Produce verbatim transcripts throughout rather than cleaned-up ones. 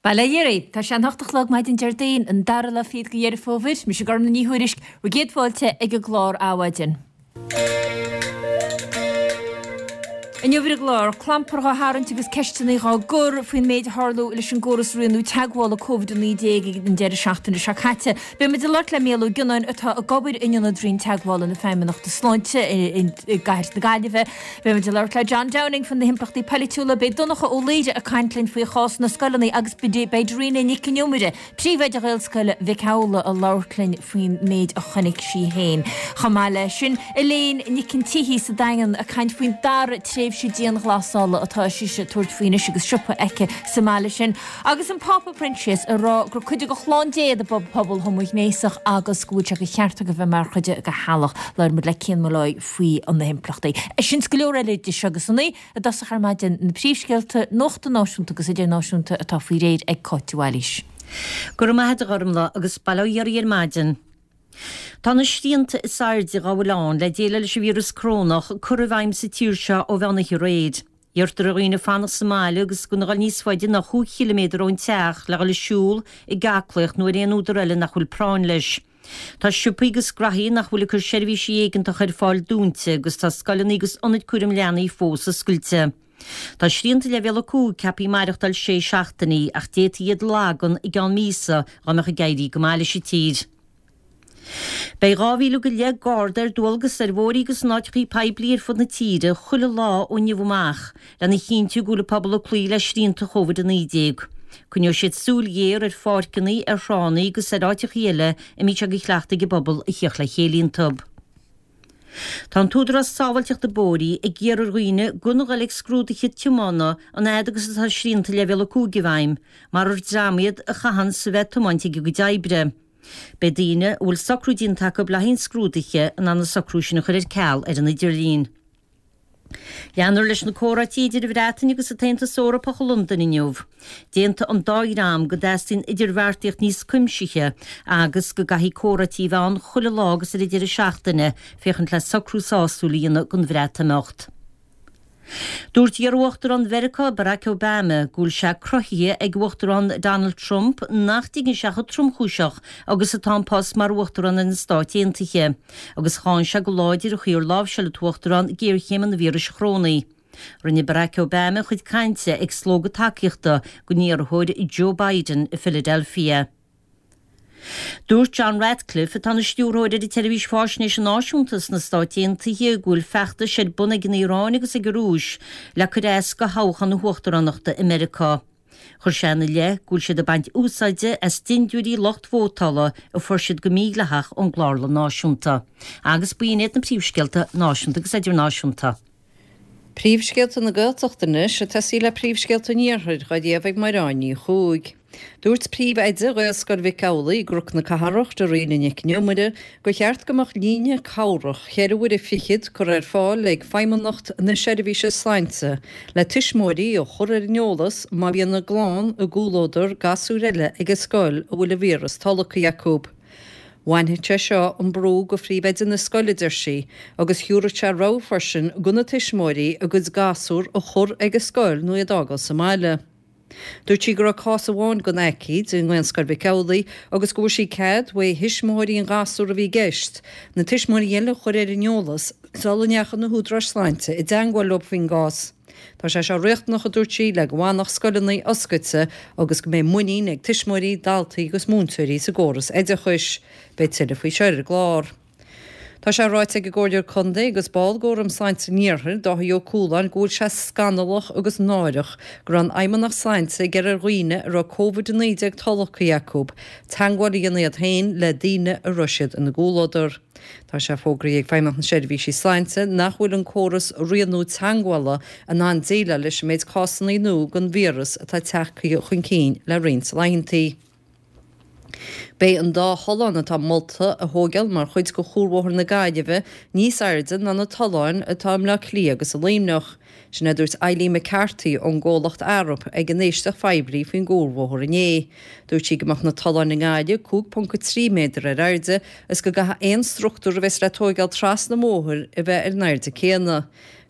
Balayeri, tá sé nachtachlog maid in Jardín an darla fiad go dhéir fóvid, mis sé gar na níhuiirisk, ru géadfáilte ag go glár áhaidin. In jofir glár, clampar go harant agus ceistena gá gur faoin méid harlú leis an góras rianú teagháil a COVID nineteen in deir seachtain se chatte. Be me de lart le méú gunnain atá a gobir in na drín teagháil in na féimeach de sláinte in gaiir na gaiileh. Be me de lart le John Downing fan na himplachtaí palitúla be donnacha ó léide a caiintlinn faoi chás na scalaní agus bidé bei drína niciniomide. Príomhaid a réilscoile bhicála a láirclinn faoin méid a chonig sí héin. Chamáile sin Elaine nicintíhí sa dagan a caiint faoin dar tréh si díon ghlasála atá si se tuairt faoine agus siúpa eice Somália sin. Agus an Papa Princess a rá gur chuide go chlándéad a bob pobl thomuich néasach agus gúte go cheartta go bheith mar chuide go healach leir mu le cin mo leid faoi an na himplachtaí. E sin scoleor eile de segus annaí a dasach ar maidin na príomhscéalta nóchta náisiúnta agus idir náisiúnta atá faoi réad ag coitiúáilís. Gur maithe garmla agus bailíar ar maidin. Tá na stíanta is airde gáhláán le déile leis vírus crónach cur a bhaim sa tíirse ó bhena hi réid. Dheirtar a roioine fanna Somália agus gona gáil níos faide nach chuig kiloméadar ón teach le gáil siúl i gaclaach nuair éon údar eile nach bhfuil práin leis. Tá siúpa agus grathí nach bhfuil chur seirbhísí éigeanta chuir fáil dúnta agus tá scalan agus ionad cuirim leanna í fós a scuilte. Tá sríanta le bhéla cú ceapí maireachtal sé seachtaí ach déta iad lágan i gán mísa gáach a gaiirí go máile si tíd. Bei ráhíú go le gáardar dulgus ar bhórí agus náitchaí pebliir fud na tíre chula lá ó nniuhach le na chinú gúla pobl a clí le sríanta chovid an nídéag. Cunneor siad súlgéir ar fácaní ar ránaí agus ar áiteach chéile i mí teag chleachta go bobbal i cheach le chélíon tub. Tá túdra sáhailteach de bórí ag ggéar roioine gunnagáil ag scrúdacha tiúmána an éad agus tá sríanta le bhéla cúgi bhaim, mar ar drámiad a chahan sa bheith tomainte go go daibre. Be díine bhfuil sacrúdín take blahín scrúdaiche an anna sacrúisina chuir ceall ar an idirlín. Leanar leis na córatíidir a bhreatain agus a taonnta sóra pa London inniuh. Déanta an dáirám go deistín idirhhartaíocht níos cuimsithe agus go gaithí córatí bhán chula lágus ar idir a seachtaine féchant le sacrúsáúlíonna gon bhreatamecht. Dúirt ar uachtar an Mheiriceá Barack Obama gúil se crothaí ag uachtar an Donald Trump nachtígin seacha trumchúiseach agus a tápás mar uachtar an in Stáit Aontaithe, agus cháin se go láidir a chuir lábh se le tuachtar an géirchéim an vírus chrónaí. Rinne Barack Obama chuid cainte ag slóga takeíochta go níor thuid i Joe Biden i Philadelphia. Dúirt John Radcliffe a tána stúróide i televís fáisnéis náisiúntas na Stáit Aontaithe gúil feachta siad buna gin Irán agus ag rúis le chur éas go háchan na huachtarannachta Americá. Chur sena le gúil siad a baint úsáide as tinúirí locht bhótala a fuair siad go míleach an gláirla náisiúnta. Agus buínéad na príomhscealta náisiúnta agus idir náisiúnta. Príomhscealta na Gaeltachtaine se tasí le príomhscealta níorthaid ga déobh marráí chúig. Dúirt príomh éide réascail bhicála i grúch na cathracht a réine nicneomide go cheart gomach líne cáireach cheirhfuir i fichiid chur ar fáil le feimimnacht na seirbhíse sláinte le tuismóirí ó chur ar neolalas má bhíon na gláán a gúlódar gasú eile ag scoil a bhfuil a vírus talacha Jacob. Bhainthite seo an brú go phríomhhéidir na scoilidir si agus thiúirte ráfarsin gona tuismóirí agus gasúr ó chur ag scoil nu adágal Somália. Dúirt sí gur cá bháin go éiciid in ghenscar bhicálaí agus gúir sí cead wa hisismóirí an gasú a bhí geist. Na tuismóirí eile chuir ar neolalas sálaneachchan na húdra sláinte i d deangáil lob faoin gás. Tá sé se récht nach a dúirtí le gháannach scoilnaí oscaite agus go mé muí ag tuismóirí daltaí agus múntúirí sa ggóras éidir chuis be tiile faoi seir glár. Tá sé ráit ag ggóidir chundé agus ballgóm sainte níorthir dá jo cúlan gúil se scanalach agus náireach gur an aimimnach sainte gur a roioine ar a COVID nineteen talacha Jacob, teagháil iad hain le daine a ruisiid in na gúládar. Tá sé fógraí ag feimach na seirbhísí sláinte nach bhfuil an córas rianú teaghála a ná déile leis méid cásannaí nó gon vírus atá teachcha chun cín le rins laintaí. Bei an dá Holland atá molta a thógeal mar chuid go chúrmhthar na gaiideh níos airde na na taláin atá le clí agus a léimnach. Sinna dúirt Eileen McCarthy ón ggólacht Arab ag an éisteach fibrí faoin ggómhthar inné. Dúirt si goach na taláin na gaiide cúg ponca trí méadar ar airde is go gatha éon struchtúr a bheits le tógáil tras na móthir a bheith ar nairde céanna.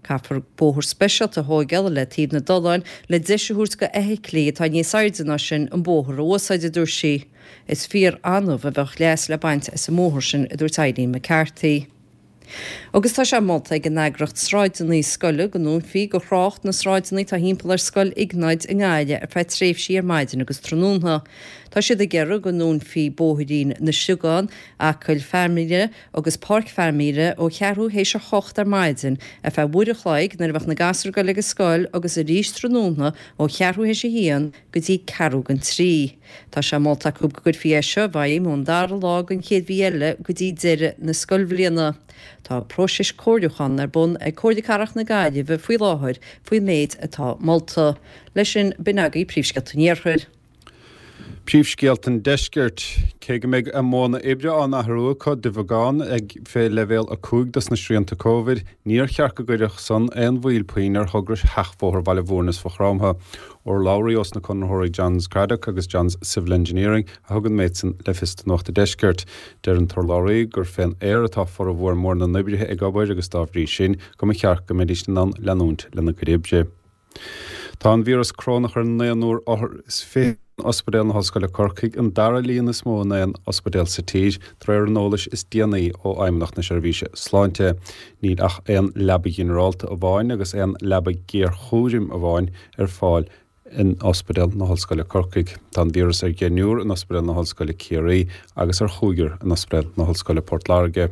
Caafar bóthir speisialt a thógeal le tíb na doláin le deisiúirt go éiclí tá ní sairdeanna sin an bóthir ósáide dúir si. Is fíor anmh a bheith leas le baint is sa móthir sin a dúirt Eileen McCarthy. Agus tá sé molta ag an neagracht sráidenaí scoile go nún fi go chrácht na sráidenaí tá hímpel ar scoil ignáid in gáile ar fe tréimh sí ar maidin agus trónúntha. Tá siad a gcearra go nún fi bóthín na siúgáin a chuil fermíre agus parc fermíre ó chearú hééis se chocht ar maidin a fe bhuiir a chláig nar bheith na gasú go le scoil agus a rís trónúntha ó chearú hééis sé hían go dtí cearú an trí. Tá sé molta cúb go fi seo bhaim ón dar lá an chéad bhíile go dtí deire na scoilbhlíanana. Tá prósis cóirdeúchan ar bun ag cóirdecarach na gaiide bheith faoi láthir faoi méid atá molta leis sin binagaí príomhscealtaníorchuir. Príomhscealtan deisceart cé go méid am móna ibre an athróa chud de bhagáin ag fé levéal a cúigdas na sríanta Covid, níor chearca goireach san an bhil puoin ar thugras heachmhóthir baile bhórnas fachrámtha or Lowry os na Conroy Johns Craddock agus Johns Civil Engineering a thugan méidsan le fista nachta deisceart dear an tar Lowry gur féin éir atá for a bhór mór na nibrithe ag gabair agus dábhrí sin go me chearca méidis na leanúnt lena Caribbe. Tá an vírus crónach ar néanúr áthir is fé ospedéal na hoscoile Corcaigh an dara líon is mó na an ospedéal sa tír treir nólis is D N A ó aimimnach na seirbhíse sláinte níl ach an labba generalta a bháin agus an labba géir chúrim a bháin ar fáil in ospedéal na hoscoile Corcaigh. Tá an vírus ar gceanúr an ospedéal na hoscoile Ciarí agus ar chúigear an ospedéal na hoscoile Portlarge.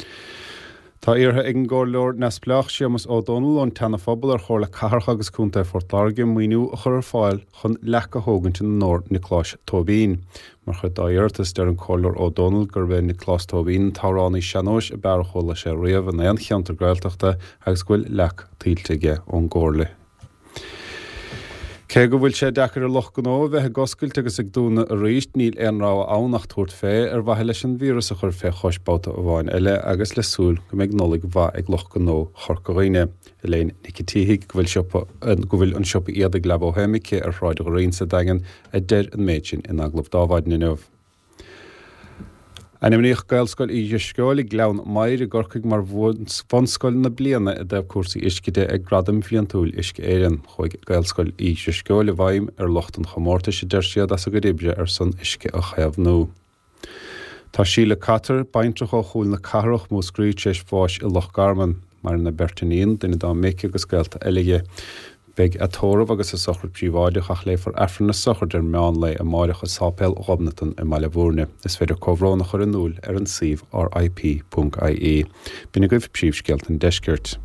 Tá iartha ag an ggóir nesplach Seamus O'Donnell an tena phobal ar chóir le carcha agus cúnta Portlarge muoinú a chur ar fáil chun lecha hógant in nóir Nicolás Tóibín. Mar chud dáirtas ar an cóir O'Donnell gur bheith Nicolás Tóibín táránnaí seanóis a bear chola sé riamh an éon cheantar gailteachta agus gfuil lech tíilteige ón ggóirla. Cé go bhfuil sé dechar a loch gnó bheith goscailt agus ag dúna a ríist níl éonrá ánach tuairt fé ar bhaithe leis an vírus a chur fé choisbáta a bháin eile agus le súil go méid nolig bha ag loch gnó chorcaghine. Iléin nicetíigh go bhfuil an siopa iad ag lebó héimice ar ráid go réon sa dagan a deir an méid sin in aglah dábhaid na nuamh. Animíoch gailscoil í scoil ag leann mair a gorcaigh mar bhanscoil na bliana a d cuasaí iscide ag gradam fiantúil isce éan chuig gailscoil í scoil a bhaim ar locht an chomórta sé deir siad as a go ribre ar san isce a cheamh nó. Tá síle catar baintrach ó chúil na carach mó scríid séis fáis i Loch Garman mar na Bertanín duine dá méice agus gailta eige. Beg a tóramh agus a sochar príomháideach ach léifar efran na sochar der meán le a máireach a sápéil robnatan i Maile Bhúrne. Is féidir comhrána chur an núil ar an suíomh ar I P dot I E. Bína goibh príomhscealtan deisceart.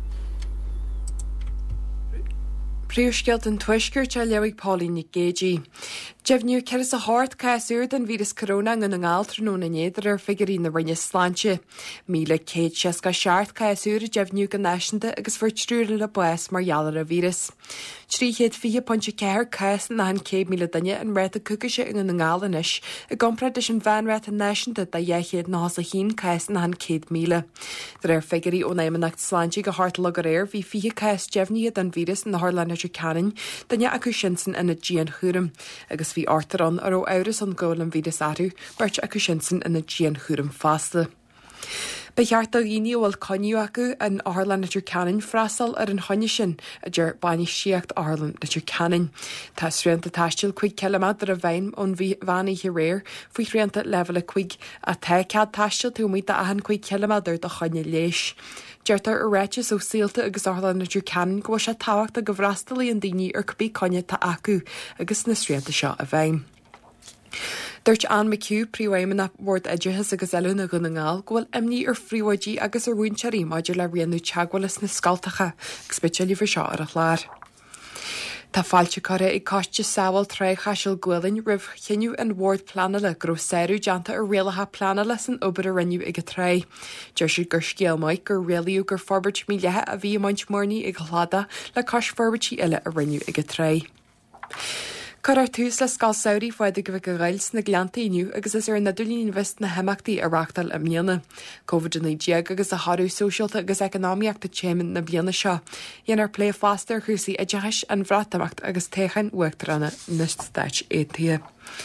Príomhscealtan tuisceart a leabhaigh Pauline Nic Gagey. Jefniú ceras a háart caiasúr den vírus corona an an ngáiltrú na néidir ar figurí na rinne sláinte. Míle céad seasca seart caiasúr a jefniú gan náisianta agus fuirtrúla le bues mar jalar a vírus. Tríchéad fiche pontse ceir caias na han céad míle danne an réit a cucaise in an ngálanis a gompra is an bhanréit a náisianta da dhéchéad na has a hín caias na han céad míle. Dar ar figurí ó naimanacht sláinte go háart le go réir hí fiche caias jefniad an vírus na Harlanair Canin danne acu sinsan ina Jean Churum agus bhí artaran ar ó áras an ggóil an vírus airú beirt acu sinsan ina Jean Churum fásta. Beart a gíine bhfuil coniú acu an Ireland Nature Canin freastal ar an choine sin a dúir bainní síocht Ireland Nature Canin. Tá srianta taistil chuig kilometr ar a bhain ón bhainní hi réir faoi srianta level a chuig a te cead taistil tú mí a an chuig kilometr do choine léis. Deirtar ar réite ó síalta agus Ireland Nature Canin go se táhacht a go bhrastalí an daoine ar cubí coine tá acu agus na srianta seo a bhain. Dúirt Anne McHugh príomhhaimena bhór idrithes agus eilúna go na ngáil go bhfuil imní ar phríomhaidí agus ar bhaintearí maidir le rianú teagháilas na scaltacha ag speisialí bhar seo ar a chláir. Tá fáilte cara i cáiste sábhail tre chaisiil ghuilainn rih chiniú an bhórd planala gro séirú deanta ar réalatha planala san obair a riniu ag a tre. Deir siad gur scéalmaid gur réalaú gur forbairt mí lethe a bhí maint mórnaí ag chláda le cais forbairtí eile a riniu ag a tre. Carar tús le scal saoirí foiide go bh go gails na gleanta inniu agus is ar nadulín vist na heachtaí arachtal a mléana. COVID nineteen agus a harú socialta agus economiaachta téman na bliana seo. Dhéanaar plé fastar chusaí a deis an bhrátamachta agus téchan uachtarana na Stáit éití.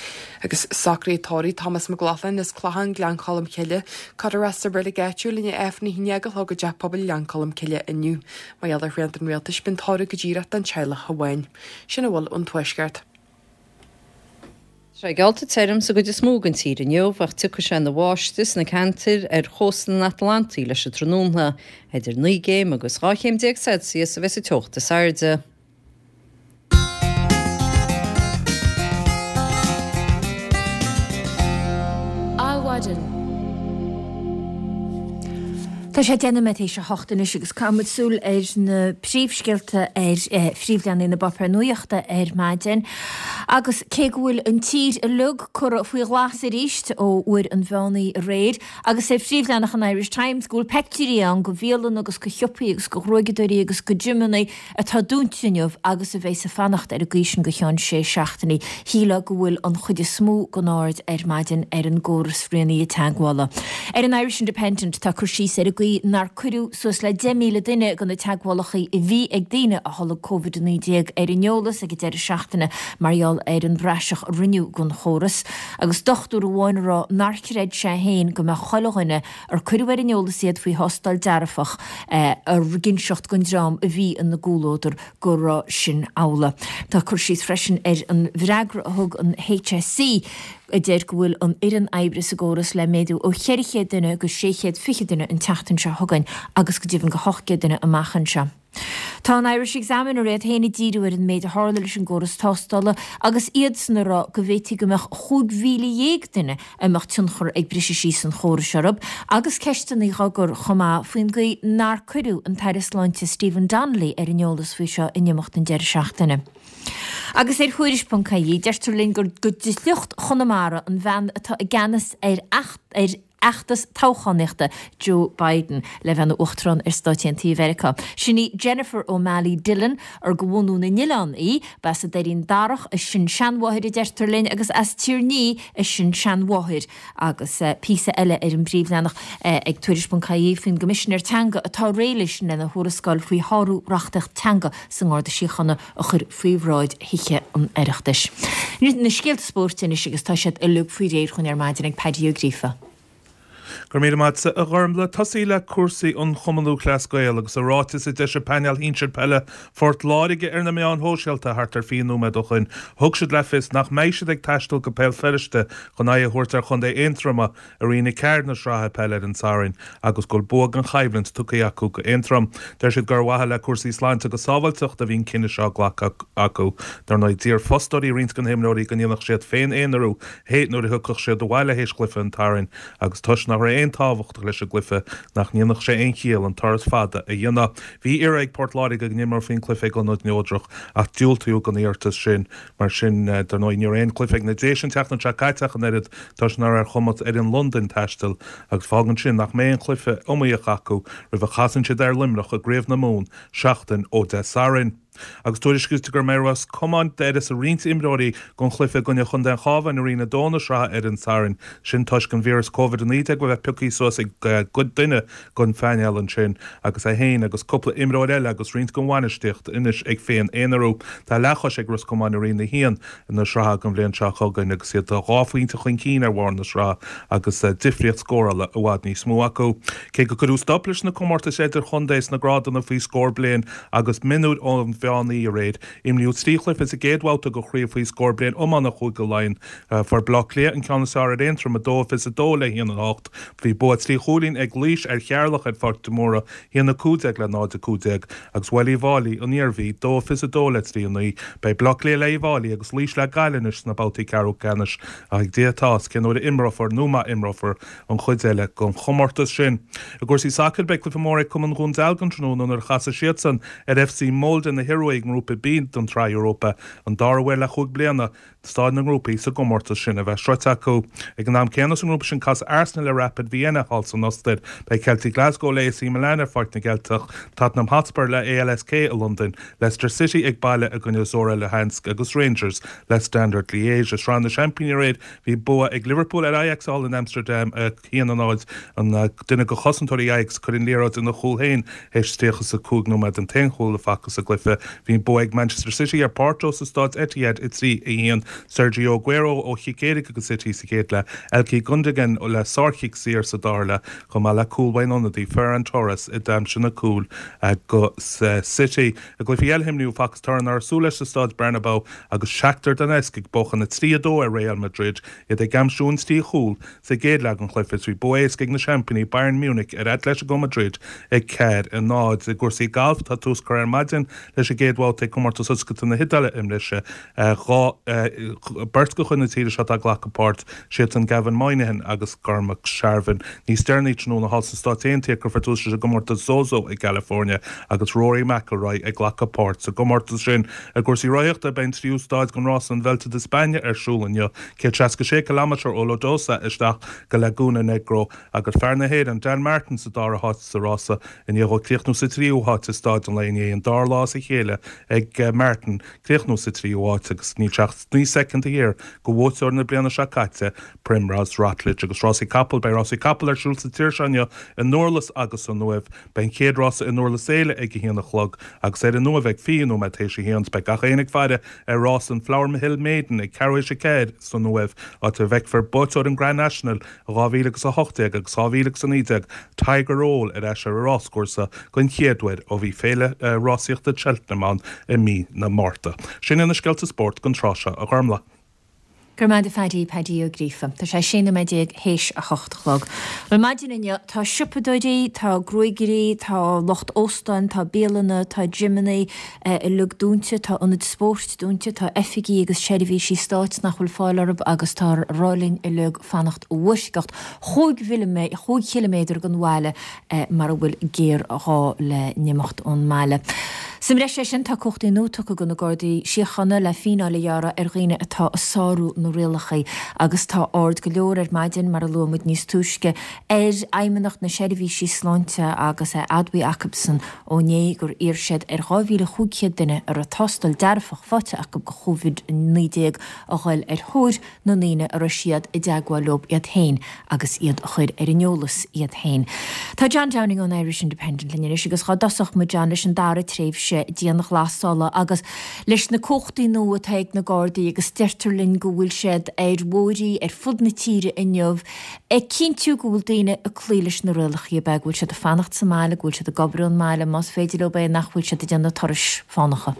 agus sacrétóí Thomas McLaughlin is chláhan gleancolm ceile cad rasta bre gaú linne efna hineagal thug go deach poblbal leancolm ceile inniu, mai eile riant an réaltas bin tára go ddírat an teile hahain. Sinna bhfuil an tuisgart. Sra galta term sa go de smógan tír in jobh ach tucha sé na bháistas na cantir ar chóstan na Atlantí leis a trónúna idir nuigéim agus ráchéim déag Celsius a bheits a teochta sairde. Áhaidan. Tá sé déanamid é se hochtanis agus camadsúil ar na príomhsceilte ar phríomhleanna na bopur nuochta ar maidin. Agus cé bhfuil an tír a lug chur faoi glas a ríist ó uair an bheannaí réir, agus é phríomhleannach an Irish Times gúil pectíí an go bhéalan agus go chioppaí agus go roigadúirí agus go Jimmanna atá dúntinneomh agus a bheits a fannacht ar a gcuisian go cheann sé seachtaí híla go bhfuil an chuide smú go náid ar maidin ar an ggóras rianaí a teaghála. Ar an Irish Independent tá chuirsí ar a nar cuiú sos le de míle duine gan na teaghálachaí i bhí ag daine a thola COVID nineteen ar an neolalas ag deidir seachtainna marall ar an breiseach riniu gon chóras, agus dochtú bháinrá narciréid sé héin go me choilehine ar cuiú ar an neolalas iad faoi hostal dearafach ar ginseocht gon drám a bhí an na gúlóidir gorá sin ála. Tá chuirsí freisin ar an bhreagra thug an H S C a déir go bhfuil an iran ebre sa góras le méadú ó cheirichéad duine go séchéad fiche duine an teachtain se thugain agus go dtíobhann go hochcéad duine a machchan se. Tá an Irish Examiner réad héna díúir an méid a hála leis an góras tástála agus iad sanrá go bhhétí go meach chuig mhíle dhéag duine amach tunchar ag brise sí san chóra searab agus ceistan í ragur chomá faoin go nar cuiú an Teirisláinte Stephen Donnelly ar an neolalas faoi seo innemocht an deir seachtainna. Agus er chuiris.caí deirtarlín gur go dislucht chonamara an bhean atá a gceannas ar acht ar achtas táchanichta Joe Biden le bheanna uachtrán ar Stáití America. Sinní Jennifer O'Malley Dillon ar go bhúnú na Nilan í, bes a déirín darach is sin seanmhaithir i deirtarlín agus as tíirní is sin seanmhaithir agus uh, písa eile ar an bríomhleannach uh, ag tuiris.caí faoin gomisisiir teanga atá réilis na na thurascáil faoi háú reachtaach teanga san gáda síchanna a chur faoihráid hiche an aireachtais. Nu na scéalta spórtin is agus tá siad a lug faoi réir chun ar maidin ag Paddy O'Grifa. Gur méad matsa a gharmla tasíle cuasaí an chomanú clascail agus a rátas i de se peneal hínsir pelle fort láige ar na mé an hóseilta hartar fiú me dochin. Thug siad lefis nach méisiad ag taistal go peil feriste chun é a thuirtar chun é intrama a rionna ceir na sráthe pelle an sarin agus go bóg an chaiblant tucaí acu go intram. Der siad gur wathe le cuasaí sláinte go sábhailteach a bhín cinenne seo ghlach acu. Dar ná dír fostorí rint gan himnóí gan dhéanach siad féin éonarú héit nuair a thucach siad do bhhaile hééis glyfa an tarin agus tuis nach ré ein táhacht leis a glyfa nach níonach sé ein chial an taras fada a dhéana. Bhí ar ag Portláide go nimar fin clifa go nó neodrach ach dúiltaú gan íartas sin mar sin dar nó níor ein clifa na déisian teachna se caiiteach an erid tás nar ar chumat ar in London teistil agus fágan sin nach mé an clifa omíoch acu ri bh chasan siad ar limrach a gréibh na mún seachtain ó de sarin. Agus tuairisciúte gur méras cumán déidir a rint imróí gon chlufa gonne chun den cháhan a rina dóna sra ar an sarin sin tuis gon víras COVID níte go bheith puí sos ag go duine gon féineal an sin agus a héin agus coppla imró eile agus rint gon bhaineisteocht inis ag féin éonarú tá lechas ag gus cumán a rina hían in na sra gon bblion se chugain agus siad a ráfuointe chun cín ar bhhain na sra agus difriocht scórála a bhád ní smú acu. Cé go goú stoplis na cummórta séidir chundéis na grádan a faoi scór blian agus minút ón bheannaí a réid. Imniú tríchlifh is a géadhhailta go chríomh faoi scór blian omana chuig go lein for bloc lé an ceannasáir a intram a dómh is a dóla hían an ácht. Bhí buad slí cholín ag líis ar chearlach ag fort móra híanana cúdeag le náid a cúdeag agus bhfuil bhálaí an níorhí dómh is a dóla tríonaí bei bloc lé le bhálaí agus líis le gaiilenis na bátaí carú canis ag déatás cin óir imrofar núma imrofar an chuidéile gon chomórtas sin. A gúirsí sacil be clifa móra cum an gún delgan trónún ar chasa siadsan ar F C Molde na Heroig grúpa bín don tra Europa an darhfuil le chuig bliana stáid na grúpaí sa gomórtas sin a bheith sreite acu. Ag an am céannas an grúpa sin cas Arsenal le Rapid Vienna hall san Nosted bei Celtic Glasgow le sí Milan ar fort na Geltach, Tottenham Hotspur le A L S K a London, Leicester City ag baile a gonne Zora le Hansk agus Rangers le Standard Liège. Is ran na Champions Raid hí bua ag Liverpool ar Ajax all in Amsterdam a chéan an áid an duine go chosantóirí Ajax chuinn léráid in na chúlhéin héis stéchas a cúg nó med an tenchúil a facas a glyfa hín buig Manchester City ar Porto sa stad Etihad i trí i híon Sergio Aguero ó Chiquérica go City sa céad le Elkie Gundogan ó le Sarchic sír sa dála chum le cúlhain onadí Ferran Torres i dam sinna cúl go City a go fi elhimniú fagus tarn ar súla sa stad Bernabeu agus Shakhtar Donetsk ag bochan na tríadó a Real Madrid i d gamsún tí chúl sa géad le an chluifis rí buéis gig na championí Bayern Munich ar Atletico Madrid ag cead a nád a gúsaí galf tá tús chuir maidin leis a géadháil ag cumartas uscata na hidale imrise bert go chunna tíre se a ghlachapát siad an Gavin Moynihan agus Cormac Sharvin ní sternít nó na hall sa státéontíar gur fartús se gomorta Zozo i California agus Rory McIlroy ag ghlachapát sa gomorta sin a gúsaí roiíocht a ben tríú stáid gon Ross an Velta de Spáine ar siúlanne cé treasca sé kilometr ó Lodosa isteach go Laguna Negro agus fearna héad an Dan Martin sa dar hat sa Rossa in jeho cléchnú sa tríú hat sa stáid an lein an dar lá sa chéile ag Martin cléchnú sa tríú hat agus ní teach ní second hir go bhóteir na bliana se caite Primrose Routledge agus Rossi Capel bei Rossi Capel ar siúl sa tíirseine in Norlas agus an nuamh ben céad Rossa in Norlas éile ag híanana chlog agus é an nuamh ag fianú me tééis sé híans be gach éananig feide ar Ross an Flower Hill Maiden ag Carriage a céad san nuamh á tu bheith for bóteir an Grand National ráhílegus a hochtaig agus ráhílegus an ídeag Tiger Roll ar eis ar a Rosscúrsa gon chéadhaid ó bhí féile Rossíochta Cheltenham i mí na Márta. Sin ina scialta sport gon tráise a gharmla. Gur maid a fadí pedí ó grífa, Tá sé sinna méideag héis a chochtlog. Well maidinine tá sipadóidí, tá groigirí, tá locht óstan, tá bélanna, tá Jiminy i lug dúnte, tá onad sport dúnte, tá effigí agus sérihí sí stáit nach chuil fáilarb agus tá rálinn i lug fannacht uisgacht. Chúig kilometr gan bhile mar bhfuil géir rá le nimocht ón meile. Sim reis sé sin tá cochtaí nótucha go na Gardaí siochanna le finála deara ar ghaoine atá a sáú nó rialachaí agus tá ord go leor ar maidin mar a lomad níos túisce ar aimimenacht na sérihí sí sláinte agus é Adwi Jacobson ó né gur ír siad ar gáhíle chúciad duine ar a tastal dearfach fate ach go COVID nídéag a ghail ar thóir nó níine ar a siad i deagháil lob iad hain agus iad a chuir ar inolalas iad hain. Tá John Downing ón Irish Independent linne agus chá dasach mu John leis an dara tréimh díananach lásála agus leis na cochtaí nó a teag na Gardaí agus deirtarlinn go bhfuil siad ar bhóirí ar fud na tíre inneomh ag cinntiú go bhfuil daoine a clílis na rialachaí be bhfuil siad a fannacht sa máile, bhfuil siad a gobrún máile más féidir le bé nach bhfuil siad a déanana toris fannacha.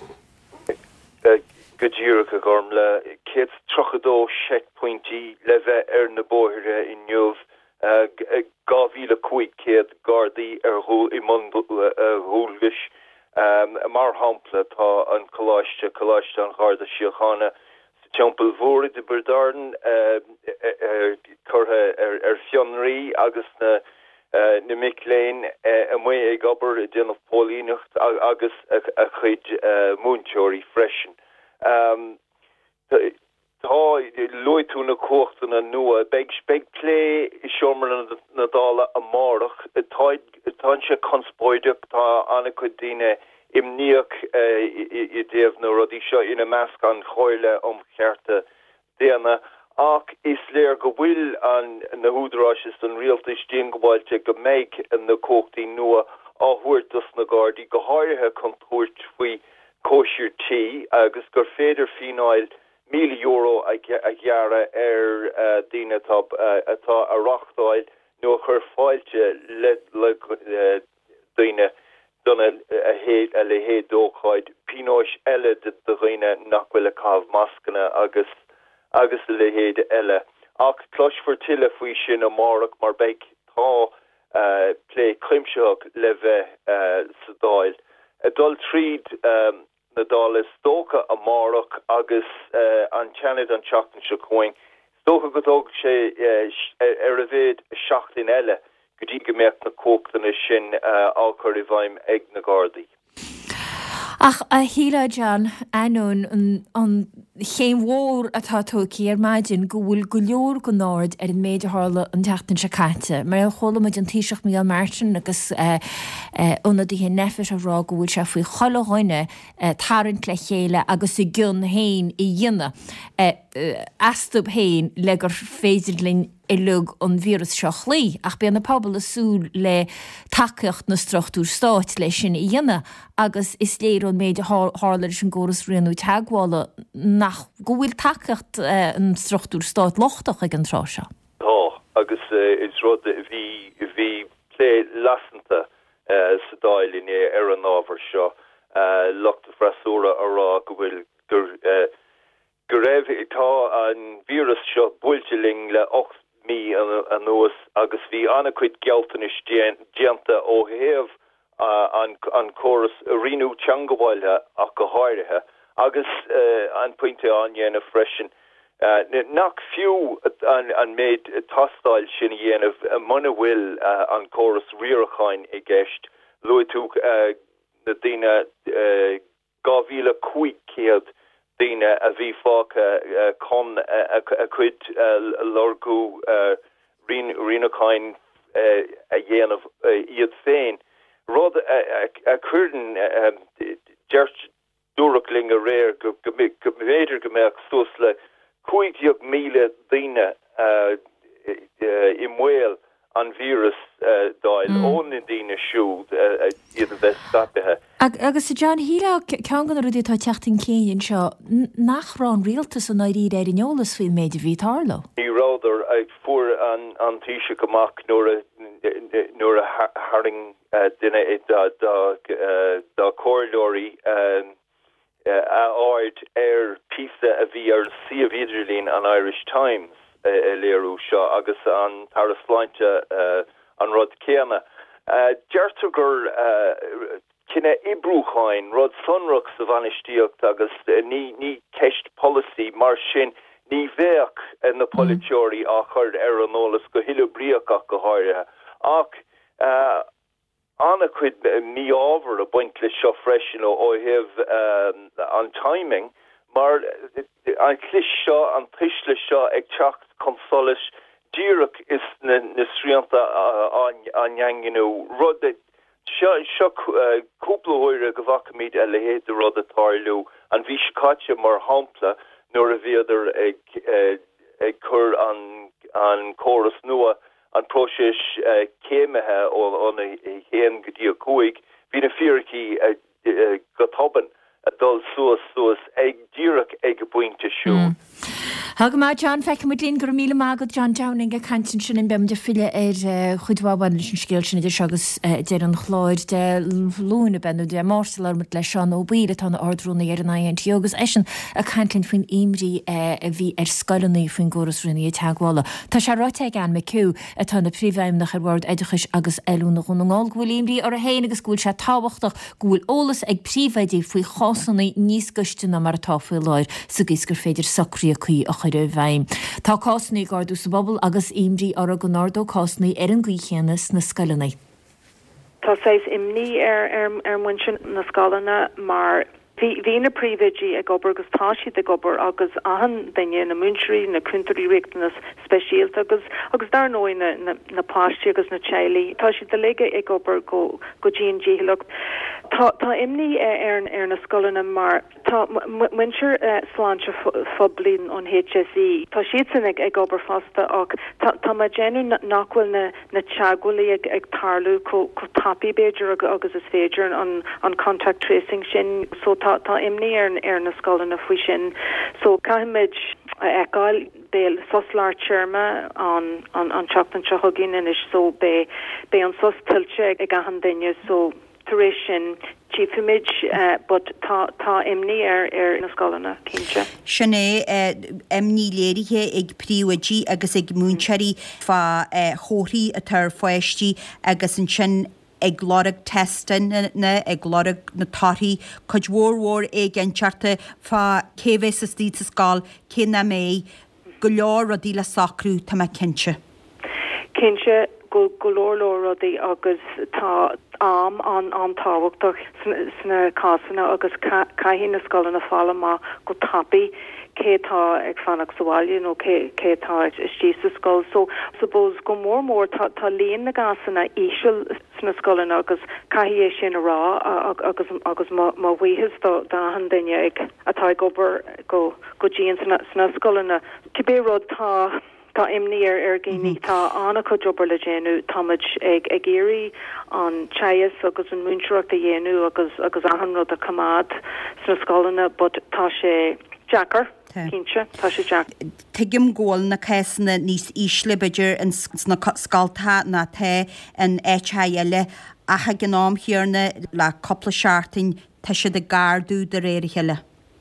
Go ddíreach a gorm le céad trochadó checkpointí le bheith ar na bóithre inneomh gáhíle cuaig céad Gardaí ar i mund húlgis Um, mar hampla tá an choláiste choláiste an gharda siochanna sa teampel mhór de Berdarden chutha ar fionraí agus na na Mickléin a mu ag obair i déanamh pólíneacht agus a chuid múnteoirí freisin. Tá loitú na cochtana nua beg beg lé i seomar na dála a márach tá se conspóideach tá anna chudíine imníoch i déobh na rudí seo ina measc an choile om chearta déana ach is léir go bhfuil an na húdráis an rialtas díon go bhailte go méid an na cóchtaí nua áhuairtas na Gardaí go háirithe chun tuairt faoi cóisiirtí agus gur féidir fináil míle euro a ghearra ar daoine atá a rachtáil nó chur fáilte le daoine donna a héad a le héad dóchaid pinóis eile de dhaoine nach bhfuil a cabh mascana agus agus le héad eile. Ach clois for tiile faoi sin a márach mar beidh tá lé crimseach le bheith sa dáil. A dul tríd na dála stócha a márach agus an teanad an teachtain se chuing. Stócha go dóg sé ar a bhéad seachtain eile go dtí go mbeadh na cóchtainna sin áchar i bhaim ag na Gardaí. Ach a híla John anún an chéim mhór atá tócaí ar maidin go bhfuil go leor go náid ar an méidir hála an teachtain se caite. Mar chola muid an tíiseach Michael Martin agus úna dtí nefis a rá go bhfuil se faoi chola tarrant le chéile agus i gcion hain i dhéine astub hain le gur féidirlinn i lug an vírus seo chlí, ach bí na pobl asú le takeocht na struchtúr stáit lei sin i dhéine, agus is léir an méid hála sin góras rianú teaghála nach gohfuil takeocht an struchtúr stáit lochtach ag an trá seo. Tá, agus is rud bhí bhí lé lasanta sa dáilin ar an ábhar seo lucht freisúra ará go bhfuil gur go raibh itá an vírus seo builteling le ocht mí an nuas agus bhí anna chuid gealtanis dianta ó héamh an choras a riú teangabháilthe ach go háirithe agus an pointe an dhéanamh freisin nach fiú an méid tastáil sin dhéanamh muna bhfuil an choras riaracháin i gceist luú na daine gáhíle chuig céad daine a bhí fácha chun a chuid lorgú rianacháin a dhéanamh iad féin. Rud a chuirden deart dúrachling a réir go méidir go méach sos le chuig míle daine i mhuil an vírus dáil ón na daine siúd iad a bheith stapithe. Agus sa John híle cean gan rudí tá teachtain céin seo nachrán rialtas an éirí éidir neolalas faoin méidir bhí tarlo. Ní ráidir ag fuair an an tíise goach nuair nuair a haring duine dá cóirlóirí a áid ar písa a bhí ar si a viidirlín an Irish Times léirú seo agus an tarasláinte an rud céanna. Deirtar gur cinenne ibrúchain rud sunrach sa bhanistíocht agus ní ní ceist policy mar sin ní bhéach na politeoirí a chuir ar an nólas go hiile bríach ach go háirithe. Ach anna chuid ní ábhar a buint le seo freisin ó heh an timing, mar an clis seo an tuisle seo ag teacht consolis díreach is na sríanta anheanginú rud seo cúplahoire go bhacaimid a lehéad a rud atáirlú an bhí scáte mar hampla nuair a bhéidir ag ag chur an an choras nua an próis céimethe ó an héan go dtí a cuaig hí na fíraí go toban a dul suas suas ag díreach ag a buinte siú. Thg má John feice mu líon gur míle mágad John Downing a cantin sin in bem de fiile ar chuidháin leis an scéil sin idir agus dé an chláid de lúna benú de márstal mit lei seán ó bíle tána ardrúna ar an aint agus é sin a cantlinn faoin imrí a bhí ar scoilnaí faoin goras rinne teaghála. Tá se ráte gan me ciú a tána príomhhaim nach bhd idirchas agus eúna chun ngáil ghfuil imrí ar a héana agus gúil se táhachtach gúil ólas ag príomhhaidí faoi chásanna níos gusteanna mar táfuil láir sa gís gur féidir sacríí chuí a chuir bhaim. Tá cásannaí gardú sa bobbal agus imrí ar a go nádó cásannaí ar an gcuichéanas na scoilnaí. Tá séis imní ar ar muinsin na scoilna mar hí na príomhaidí ag obair agus tá siad ag obair agus ahan daine na múnseirí na cuntarí riachtanas speisialta agus agus dar nóí na na páistí agus na tealaí. Tá siad de léige ag obair go go G G lucht. Tá tá imní ar ar na scoilna mar tá muinseir sláinte foblin an H S E. Tá siad san ag ag obair fasta ach tá ma genú nachhfuil na na teaghlaí ag ag tarlú có có tapi beidir agus is féidir an an contact tracing sin so tá tá imní ar ar na scoilna faoi sin so caiimiid eáil béal soslár tíirme an an an teachtain seo thuginn inis so bé bé an sos tiltte ag gahan daine so taréis sin chiefimid but tá tá imní ar ar na scoilna cinse. Sinné imní léirithe ag príomhaidí agus ag múnseirí fá chóirí a tar foiisttí agus an sin ag glorag testan na ag glorag na táí chud mhórmhór ag an tearta fá céhé sa tí sa scáil cé na mé go leor a dí le sacrú tá me cinse. Cinse go golóir rudaí agus tá am an an táhachtach sna cásanna agus caihí na scoilna fála má go tapi cétá ag fannach sáile nó cétá istí sa scoil so suppose go mór mór tá líon na gasanna ísisiil sna scoilna agus caihí é sin rá agus agus má bhuihis dá an daine ag atá gobar go go ddíon sna scoilna tibé rud tá Tá imní ar ar géní tá anna chu jobbar le déanú táid ag ag géirí an chais agus an múnseach a dhéanú agus agus ahanrod a cumad sna scolanna, but tá sé Jackar. Kinse tá sé Jack. Tuigim ggóil na césanna níos ísle beidir an sna scaltha na the an éile a ha gnám hiarna le coppla seaartain tá sé de gardú de réir heile.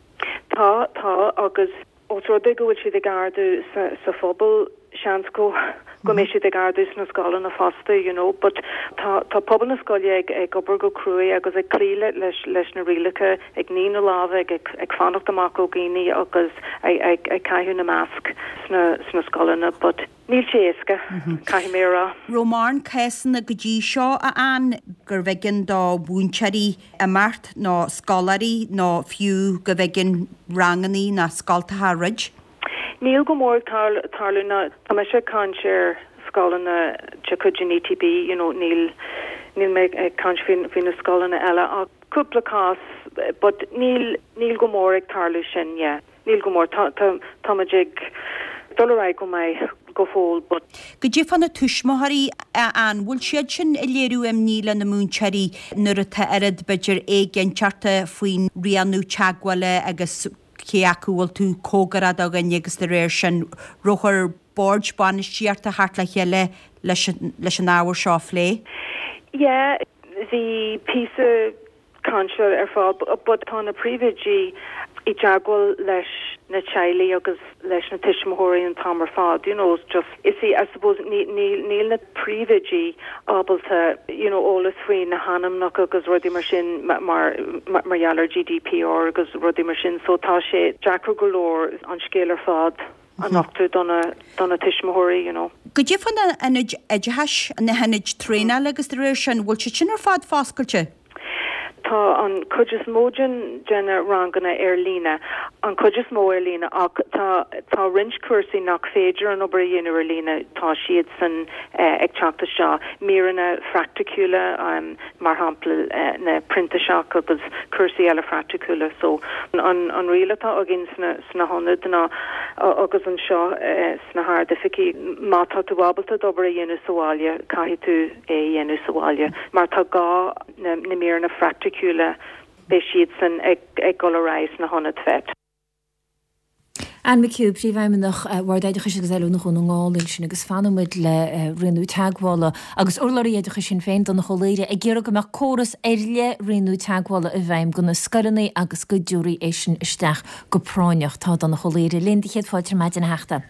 Tá tá agus óróda gohfuil si de gardú sa, sa fphobal seans go go mé si de gardú na scolan na fasta, you know, but tá tá pobal na scoile ag ag gobar go cruúi agus ag clíle leis leis na rilacha ag nína láve ag ag fannacht amach ó géine agus ag ag ag caiú na masc sna sna scolanna, but níl séasca cai mérá. Román césanna go dtí seo a an gur bheigean dá búnsearí a mart ná scolarí ná fiú go bheigean ranganí na scaltatha rid. Níl go mór tarluna tá me se can sér scolanna chacujin E T B, you know, níl níl me can fin fin na scolanna eile a cúpla cás, but níl níl go mór ag tarlu sin, yeah. Níl go mór tá tá dulrá go mai go fól, but go dtí fanna tuismothaí an bhfuil siad sin i léirú am níla na múnsearí nuair a tá airad beidir é gin tearta faoin rianú teagháile agus céachúil tú cógarad a gan agus de réir sin ruchar board ban síart a hart le chéile leis an áhar seo lé? Yeah, the piece of conscious ar fád, but tá na prívidí I jagwal leis na chaili agus leis na tishmahori and tamar fad, you know, just, you see, I suppose, níl na prívidí ábalta, you know, ólas faoin na hanam nach agus rudi mar sin mar marhealar G D P R agus rudi mar sin, so tá sé Jackar golóir an scélar fad an nachtu donna donna tishmahori, you know. Go dtí fan an edhas na hanid tréna agus de réir sin bhfuil sin ar fad fáscailte? Tá an cujas mójin jenna rangana ar lína an cujas mó ar lína ach tá tá rinch cuasaí nach féidir an obair dhéanú ar lína tá siad san ag teachta seo míranna fracticula um, mar hampla uh, na printa seo agus cuasaí eile fracticula, so an an rialatá a gin sna sna honid na agus an seo uh, sna haar de fici mátá tú wabalta obair dhéanú sáile caithí tú é dhéanú sáile mar tá gá na, na míranna fracticula Kula be siad san ag ag goláis na honna fet. An McCube príomhaimeach bhardaidecha sin goú nach chun ngáil sin agus fanmuid le rinú teaghála agus orlaíidecha sin féin don na choléire ag ggéar go meach choras éile rinú teaghála a bhaim gona scarnaí agus go dúirí é sin isteach go práineach tá don na choléire lindichead fáidir meid an heachta.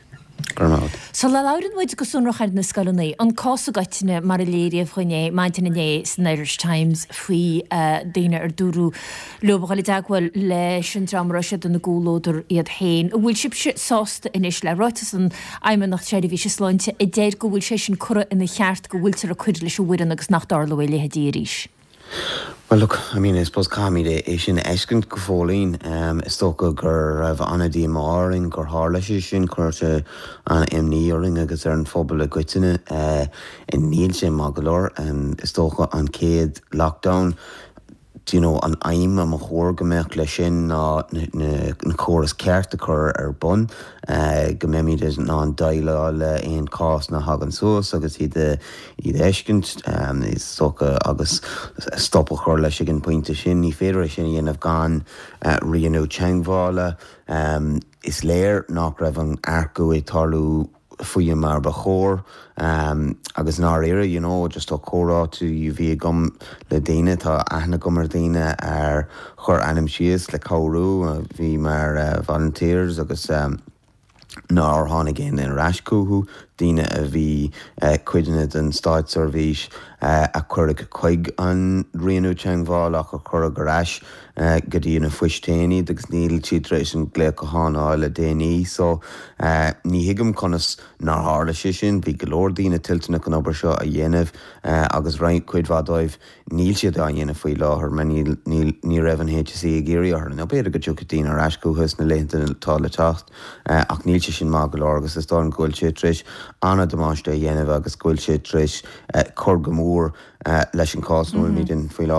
So le laurin muid go súnrachar na scolannaí an cása gaiitine mar a léiríomh chuine maintain inné san Irish Times faoi daine ar dúrú leobachail deaghfuil leis an tramráise don na gúlóidir iad hain. Bhfuil sib se sásta inis le roitas an aimime nach séidir bhí se sláinte i déir go bhfuil sé sin cura ina cheart go bhfuiltar a chuid leis bhuian agus nach dála bhfuil le díris. Well, look, I mean, I suppose Cami de is in eskent gefolin. Um, is toch gur of Anna D M R in gur harlish in kurse an emneering agus er een fobele gutsine uh, in Nielsen Magalor and is toch an Cade lockdown. You know, an aim am a chóir gomeach le sin ná na choras ceart a chur ar bun gomemid is ná an daile le éon cás na hagan suas agus iad iad eiscint is socha agus stoppa chur leis gin pointe sin ní féidir sin dhéanamh gan rianú teanghála is léir nach raibh an aircu é tarlú fuiam mar ba chór um, agus ná éire, you know, just a chórá tú you bhí gom le daine tá aithna gomar daine ar chur anam sios le cabhrú bhí mar uh, volunteers agus um, ná tháinig in in rascúthú daine a bhí uh, cuideanna den Stáid Service uh, a chuirigh chuig an rianú teangháil ach a chuirigh go rais uh, go dtí na fuistéine agus níl tíre is an gléach go hána le déanaí, so uh, ní hiigim conas ná hála sé sin bhí go leor daine tiltena an obair seo a dhéanamh uh, agus raig chuid bhádóibh níl siad a dhéanamh faoi láthair me níl ní raibh an H S E a géirí ar na beidir go dtí daine ar rascúthas na léanta tá le teacht uh, ach níl sé sin má go leor agus is dá an gúil sé tris anna domáiste dhéanamh agus gúil sé tris uh, chur go mór uh, leis an cás nuair míidin faoi láthair.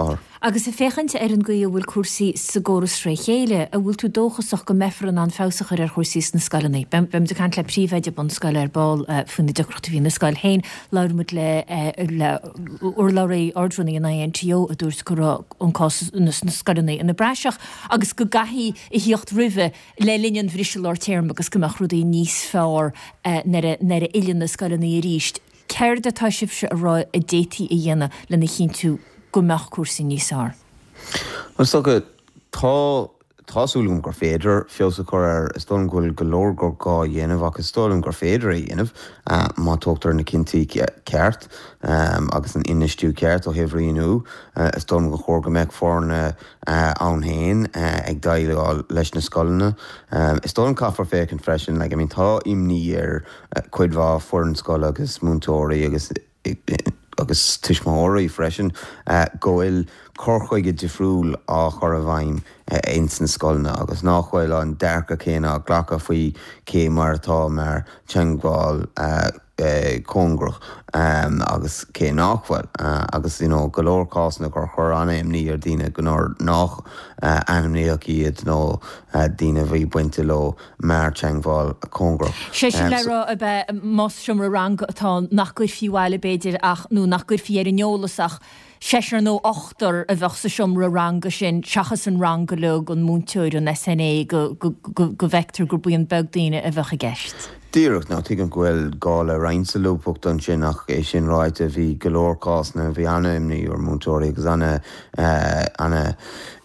Agus a féchant ar an go bhfuil cuasaí sa ggóras ré chéile a bhfuil tú dóchasach go mefran an fásachar ar chuirsí na scalaní. Bem bem de cant le príomhide bon scail ar ball fun na decrochtta hí na scail héin lámut le le or laí ordrannaí in N T O a dúirt go an cás na scalaní in na breiseach agus go gahíí i hiocht rimheh le líon bhrísisiil or téirm agus gomach rudaí níos fearr nar a ilinn na scalaní ríist. Ceir de tá sib se a rá a détaí a dhéana lena chin tú gomach cuasaí níos ár. Well, so go tá Tásúlum gur féidir fiolsa chu ar stom ghfuil golóir gur gá dhéanamh agus stom gur féidir a dhéanamh má tógtar na cinntaí ceart agus an inistú ceart ó hehríonú stom go chóir go méid fórna ann héin ag daile leis na scoilna. Is stom caafar fécinn freisin, le mín tá imní ar cuidmhá fór an scoil agus múntóirí agus agus tuismóirí freisin gohfuil corchuige difriúil á chur a bhaim aon san scoilna agus nachhfuil an dearcha céna ghlacha faoi cé mar atá mar teangháil cóngrach agus cé nachhfuil agus golóir cásanna gur chur anna imní ar daoine go nach animníoach iad nó daoine bhí buinte le mar teangháil cóngrach. sé sin le rá a bheith más siomra rang atá nach gur fiúháile beidir ach nó nach gur fi ar an neolalasach séir nó ochtar a bheith sa siomra ranga sin seachas an ranga le an múnteúir an S N A go bhectar gur buon begdaine a bheith a gceist. Díireach ná tuigh an ghfuil gála reinsa lúpacht an sin ach é sin ráite bhí golóircásna bhí anna imní ar múntóirí agus anna anna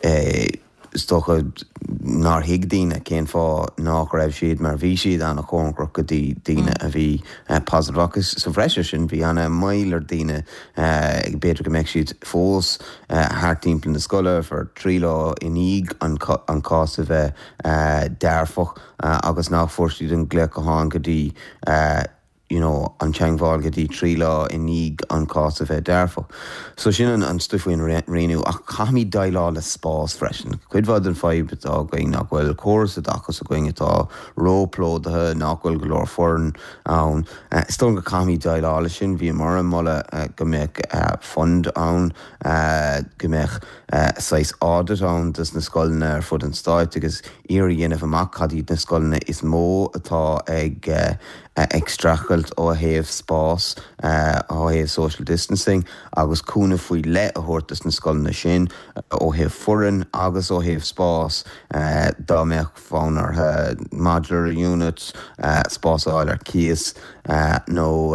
stocha nar hiig daoine cén fá nach raibh siad mar bhí siad anna cóngrach go dtí daoine a bhí pasarachas sa bhreise sin bhí anna mailar daoine ag beidir go mbeidh siad fós thart timpeall na scoile for trí lá iníg an cás a bheith dearfach agus nach fórsaí an gléach go háin go dtí you know, an teangháil go dtí trí lá iníg an cás a bheith dearfach. So sin an stufuoin réú ach chaimí dailá le spás freisin. Cuidhad an fáib atá going nach bhfuil córas a dachas a going atá róplódathe nach bhfuil go leor foran ann. Stón go chaimí dailá le sin bhí mar an molla go mbeidh fund ann go mbeidh sais audit ann dus na scoilna ar fud an stáit agus iar dhéanamh amach cadíad na scoilna is mó atá ag ag strachailt ó héamh spás ó héamh social distancing agus cúna faoi le a thuirtas na scoilna sin ó héamh furan agus ó héamh spás dá mbeadh fánartha modular units spás áil ar cíos nó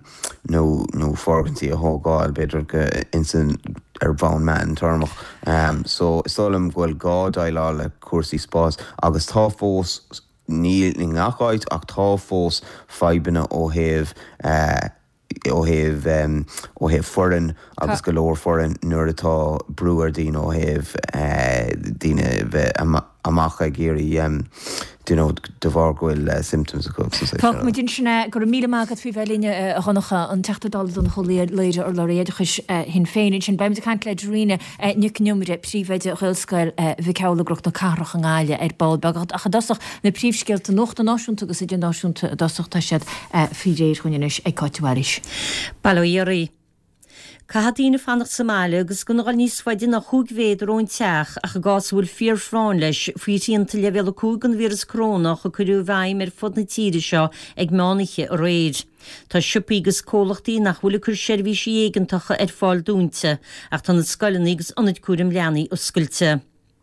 nó forgantí a thógáil beidir go insan ar bhain me an termach. So istálam ghfuil gá dailá le cuasaí spás agus tá fós níl ní ngacháid ach tá fós feibanna ó héamh ó héamh ó héamh foran agus go leor foran nuair atá breúar daoine ó héamh daoine bheith amach ag géirí du know, de bhar gohfuil uh, symptoms a cooks. Tá mu din sinna gur mí mágad fhí bhelíine a chonacha an tetadal don choléir léidir ar leréadchas hin féin sin beim de cant le ríine nucniumre príomhide a chuilscail bhí ceolagrocht na carach an gáile ar ball bagad a chadasach na príomhscéalta nócht an náisiúnta agus idir náisiúnta dasachta siad fí réir chuineis ag cáitiúiris. Balóíorí. Cahadína fannach Somália agus gunnagal níos faidin nach chúgvéidir ón teach ach a gásúil fíor frán leis faoi tíanta le bhéla cúgan vírus crónach a chuú bhaim ar fod na tíiri seo ag mániche a réid. Tá siúpaí agus cólachtaí nach bhfuil chur seirbhísí éigeantacha ar fáil dúnta ach tá na scoileanna agus anad cuairim leanaí oscailte.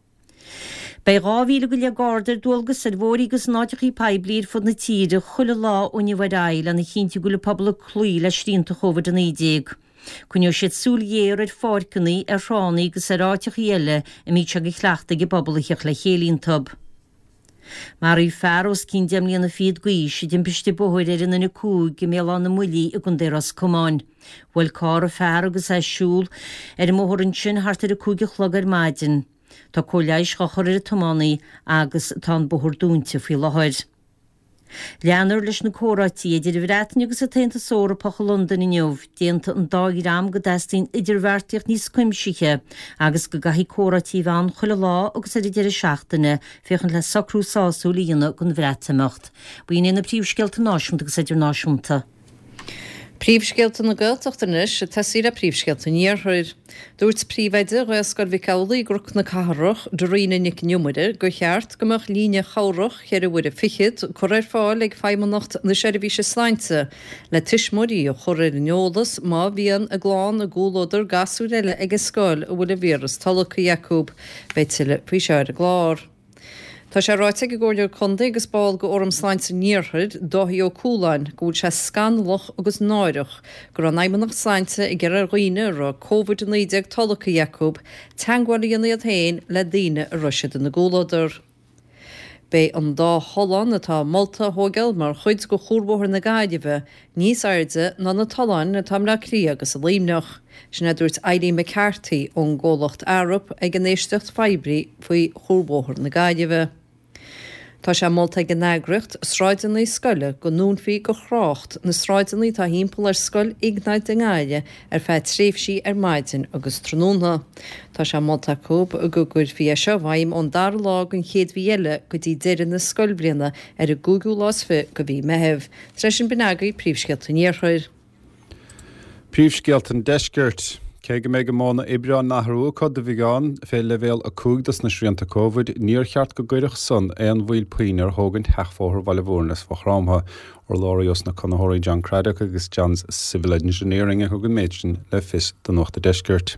Bei ráhíle go le gáardar dulgus ar bhórí agus náideach í pebliir fod na tíide chuile lá óní bhdail a na chinnti go le pobl clúí le srínta chovad an éideag. Cúneo siad súlhéir ar fáircannaí ar ránaí agus ar áiteach eile a mí teag chleachta go bobbalaíoch le chéalín tub. Mar í fearros cín deimlíon na fiad gaois i d impiste bóthir ar in na cúg go méall an na mulí a gon déras cumáin. Bhfuil cá a fear agus é siúl ar i móthrann sin hart ar a cúg a chlog ar maidin. Tá cóleis chachar ar a tománaí agus tá an bóthir dúnta faoi láthir. Leanar leis na córátíí idir bhreatain agus a taonnta sóra pacha London i neomh, déanta an dáí rám go deistín idir bhharrtaíocht níos cuimsithe agus go gaithí córátíí bhain chuile lá agus ar idir seachtainna féchan le sacrú sáú líonna gon bhreataimecht. Bhuion na príomhscéalta náisiúnta agus idir náisiúnta. Príomhscéalta na Gaeltachtanis a tasí le príomhscéalta níorthúir. Dúirt príomhide roiascar bhí cabhlaí grúch na cathrach do riine nic niumuide go cheart gomach líne chaurach chear a bhuiir a fichiid choir fáil ag feimanacht na seirbhíse sláinte le tuismóí a choir neolalas má bhíon a gláán a gúlóidir gasú eile ag scáil a bhfuil a vírus talacha Jacob beitiile puiseir a glár. Tá sé ráite go ggóir chunda agus báil go orm sláinte níorthid dóthaí ó cúláin gúil sé scanlach agus náireach gur an aimimeach sláinte i gcear roiine ra COVID nineteen talacha Jacob teangháil iad hain le daine a ruisiid na gúlóidir. Bei an dá Holland atá Malta hógeil mar chuid go chórbóthir na gaiideh níos airde ná na taláin na tam le crí agus a líimneach. Sinna dúirt Eileen McCarthy ón ggólacht Arab ag an éistecht fibrí faoi chórbóthir na gaiideh. Tá sé molta go neagreacht sráidenaí scoile go núnfií go chrácht na sráidenaí tá hímpel ar scoil ignáid an gáile ar fé tríomhsí ar maidin agus tróna. Tá sé molta cób a go gur fi seo bhaim ón dar lá an chéad bhíile go dtí deirean na scoilbliana ar a Google lás fi go bhí mehebh. Treis sin binagaí príomhscealta níorthúir. Príomhscealta deisgurt. Cé go méid go mána ibre nachthú cod a bhíán fé levéal a cúgdas na sríanta COVID níor cheart go gcuireach san éon bhfuil puoinar thógann theachfóthir bhaile bhórnas fa chrámtha or láiríos na conaitheoirí John Craddock agus John's Civil Engineering a thugann méidsin le fis don nuachta deisgurt.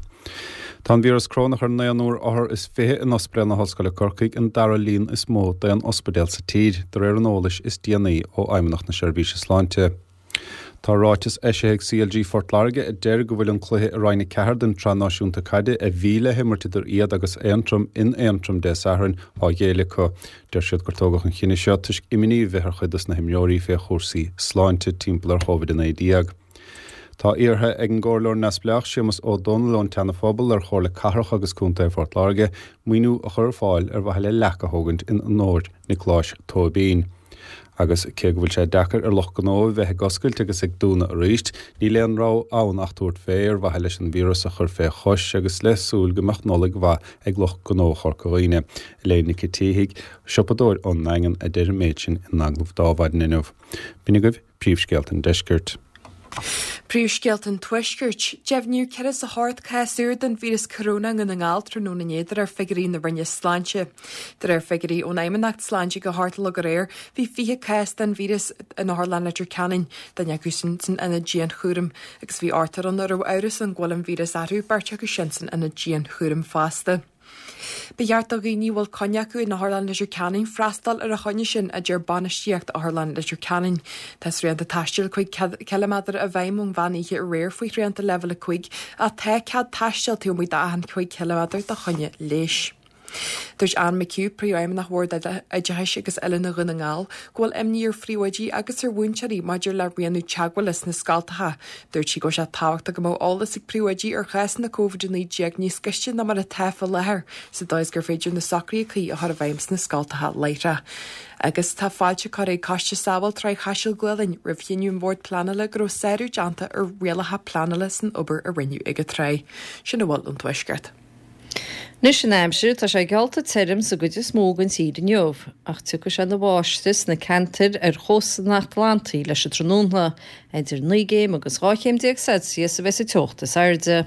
Tá vírus crónach ar naanúr áthir is fé in ospedal na hoscoile Corcaigh an dara lín is mó da an ospedal sa tír, dar ar an ólis is D N A ó aimimeach na seirbhíse sláinte. Tá ráitis eise C L G Fort Large a deir go bhfuil an cluthe a roiinna cehar den trasnáisiúnta caide a bhíle himmartidir iad agus éantrum in éantrum de saharann á dhéile có deir siad gur tógach an chinine seo tuis iminí bheithar chuidas na himneoirí fé chósaí sláinte timppla ar COVID in éideag. Tá iartha ag an gcóirleoir nasbleach sémas ó Donal ón teanafobal ar chóir le cathrach agus cúnta Fort Large muoinú a chur fáil ar bhaile lecha thógant in an nóir na Cláis Tóibín. Agus cé go bhfuil sé dechar ar loch gnó bheith goscailt agus ag dúna a ríist, ní leon rá ann achúirt féir bheit leis an vírus a chur fé chois agus lesúil gomach nólaigh bha ag loch gnó chorcaíine. Léna tíigh siopadóir ón nagan a deidir méid sin in aglah dábhaid inmh. Bína goibh príomhscealta deisgurt. Príomhscealta tuisgurt, deimhniú ceras a háart caiúir den vírus corona an an gáiltra nó na néidir ar figurí na rinne sláinte. Dar ar figurí ón aimimeacht sláinte go háart le go réir, bhí fiche cais den vírus in Harlan leidir canin den agúsin san ina ddían chuúrim, agus bhí átar an ar áras an ghfuil an vírus airú barte go sin san ina ddían chuúrim fásta. Beheart a gí níhfuil coneacu in na Harlan leidir canin freistal ar a choine sin a dúir banistíocht a Harlan leidir canin. Tás rianta taisteil chuig kilometr a bhaimún bhaníe a réir faoi rianta level a chuig a te cead taisteil tú mu dahan chuig kilometr de chonne leis. Dúirt Anne McHugh príomim nach bhór a deis agus eile na rinne ngáil, ghfuil imníor fríhaidí agus ar bhaintearí maidir le rianú teagháil is na scaltatha. Dúirt si go sé táhachtta go mó álas ag príomhaidí ar chas na COVID nineteen níos sciiste na mar a tefa lethir sa dóis gur féidir na sacraí chuí a thar bhaims na scaltatha leire. Agus tá fáilte chu é caiiste sábal trí chaisiil ghuiilinn rihíonún bhór planala go séú deanta ar rialatha planala san obair a rinneú ag a trí. Sinna bhil an tuisgurt. Nus an aimsir tá sé gealta tím sa go is mógan siad an neomh, ach tu go se na bháistas na cantir ar chósa na Atlantaí leis a tróna idir nigéim agus ráchéim déag Celsius a bheits a teochtas airde.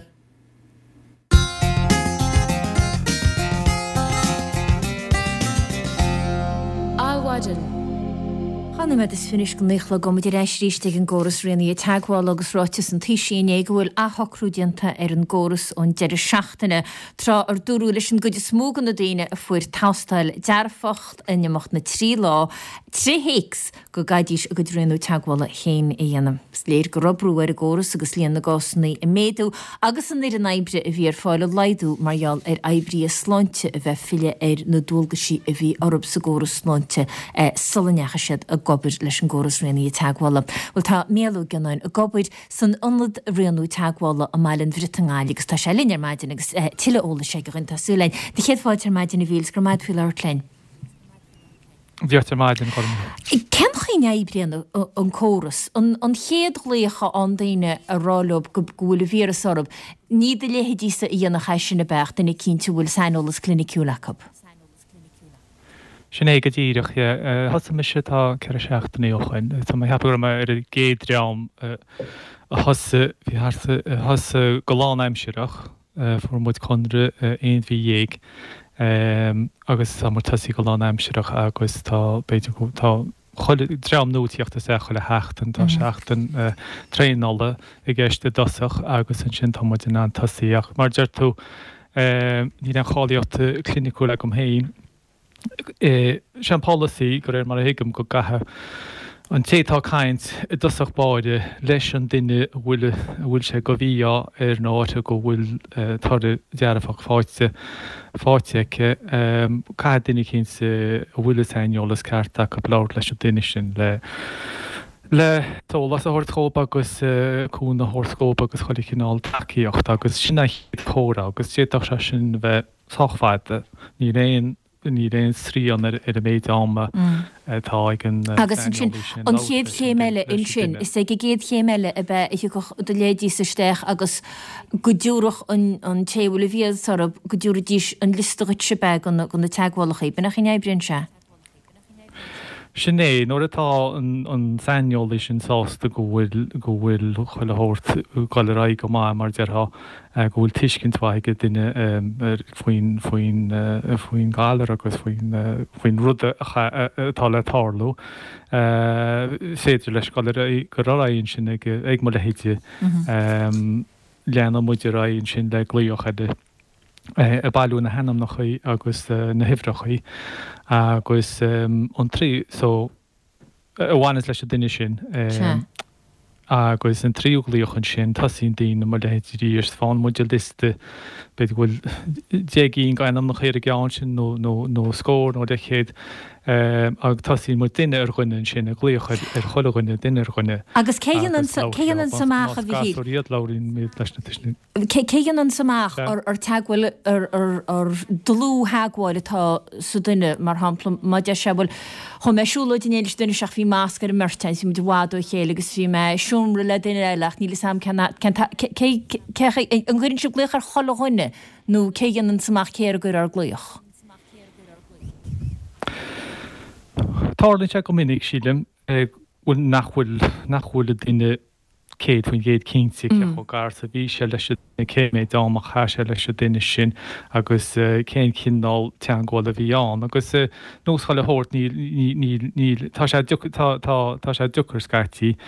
Áhaidan. Channa me is finis go níchla go idir éis ríiste an ggóras rianaí teagháil agus ráitis an tíisií bhfuil athcrúdianta ar an ggóras ón deidir seachtainna trá ar dúrú leis an goide smógan na daine a fuair tástail dearfacht innemocht na trí lá, trí héics go gaiidís a go dréanú teagháil chéin i dhéanam. Sléir go robrú ar a ggóras agus líon na gásannaí i méadú agus an ir an aibre a bhí ar fáil leidú marall ar aibrí a sláinte a bheith fiile ar na dúlgasí a bhí orb sa ggóras sláinte sullannecha siad a gobair leis an ggóras rianaí teaghála. Bhil tá méalú gnáin a gobair san anlad rianú teaghála a mailen bhritangáil agus tá sé líar maidin agus tiile óla sé go rinta súlainn. Dí chéad fáilte maidin na bhíls gur maid fiúil airtlein. Bhíartar maidin chum. Cen chuoine éibrianú an córas, an chéad léocha an daine a rálob go bhfuil a vírus orb, ní de léhédísa í dhéanana chaisi na becht in cinnte bhfuil sainolalas clinicúlachab. Sin é go ddíireach has me se tá ce seachtaí óchain, Tá heapgur ar a géadream thosa bhí thosa goláán aimseach for muid chunre aon bhí dhéag agus tá mar tosaí goláán aimseach agus tá beidir tá dream nótíochtta sé chuile heachtain tá seachtain tréála i gceiste dosach agus an sin táid in an tosaíach. Mar deir tú ní an cháíochtta clinicú le gom héin. Sean policy gur mar a hiigem go gathe an tétá caiint i dosach báide leis an duine bhfuil sé go bhí ar náte go bhfuil tar dearafach fáite fáiteice cai duine cin bhfuil aolalas ceartta go blair leis an duine sin le le tólas a thuirtópa agus cún na thuircópa agus chola cinál takeíocht agus sinna córa agus téach se sin bheith sochfeite ní réon ní réon srí an ar a méid ama tá an agus sin an chéad chémeile in sin is é go géad chémeile a bheith i go do lédí sa steach agus go dúrach an téhfuil bhíad sarb go dúra díos an listeid se be go na teaghálachaí bena chin ébrion se. Sinné nóair atá an seinolala sin sásta go bhfuil go bhfuil chuile thuirt gáil ra go má mar deartha go bhfuil tuiscinnthaige duine faoin faoin faoin gálar agus faoin rud atá le tálú féidir leis gáil go raíonn sin ag mo le héite leanana muidir raíonn sin le glíochaide a bailú na henam nach chuí agus na hifrachaí agus an trí so bhhaine leis a duine sin agus an tríúglíochan sin tasín daine mar lehéidir ríos fáin muidir liste beidir bhfuil déagaíon gaiinam nach chéir a gáin sin nó scór nó de chéad agus tasín mu duine ar chuine sin a glíochaid ar cholaghine duine ar chuine. Agus céan an samach a bhí riad láirín mé leis na tuisna. Céan an samach ar teaghfuil ar dlú heagháil atá sa duine mar hampla má de se bhfuil chu meisiúla duine duine seach bhí máscar mertein sim de bháú chéile agus bhí me siúmra le duine eileach níla sam an gurinn se gléoch ar cholaghine nó céan an samach céar gur ar glíoch. Táirlinn se go minic sílim bhfuil nachhfuil nachhfuil duine céad faoin géad cinnte chu gar sa bhí se leis na céméid dáach cha se leis duine sin agus céan cinál teangáil a bhí an agus nóáil thuirt níl tá sé dúchar scairtí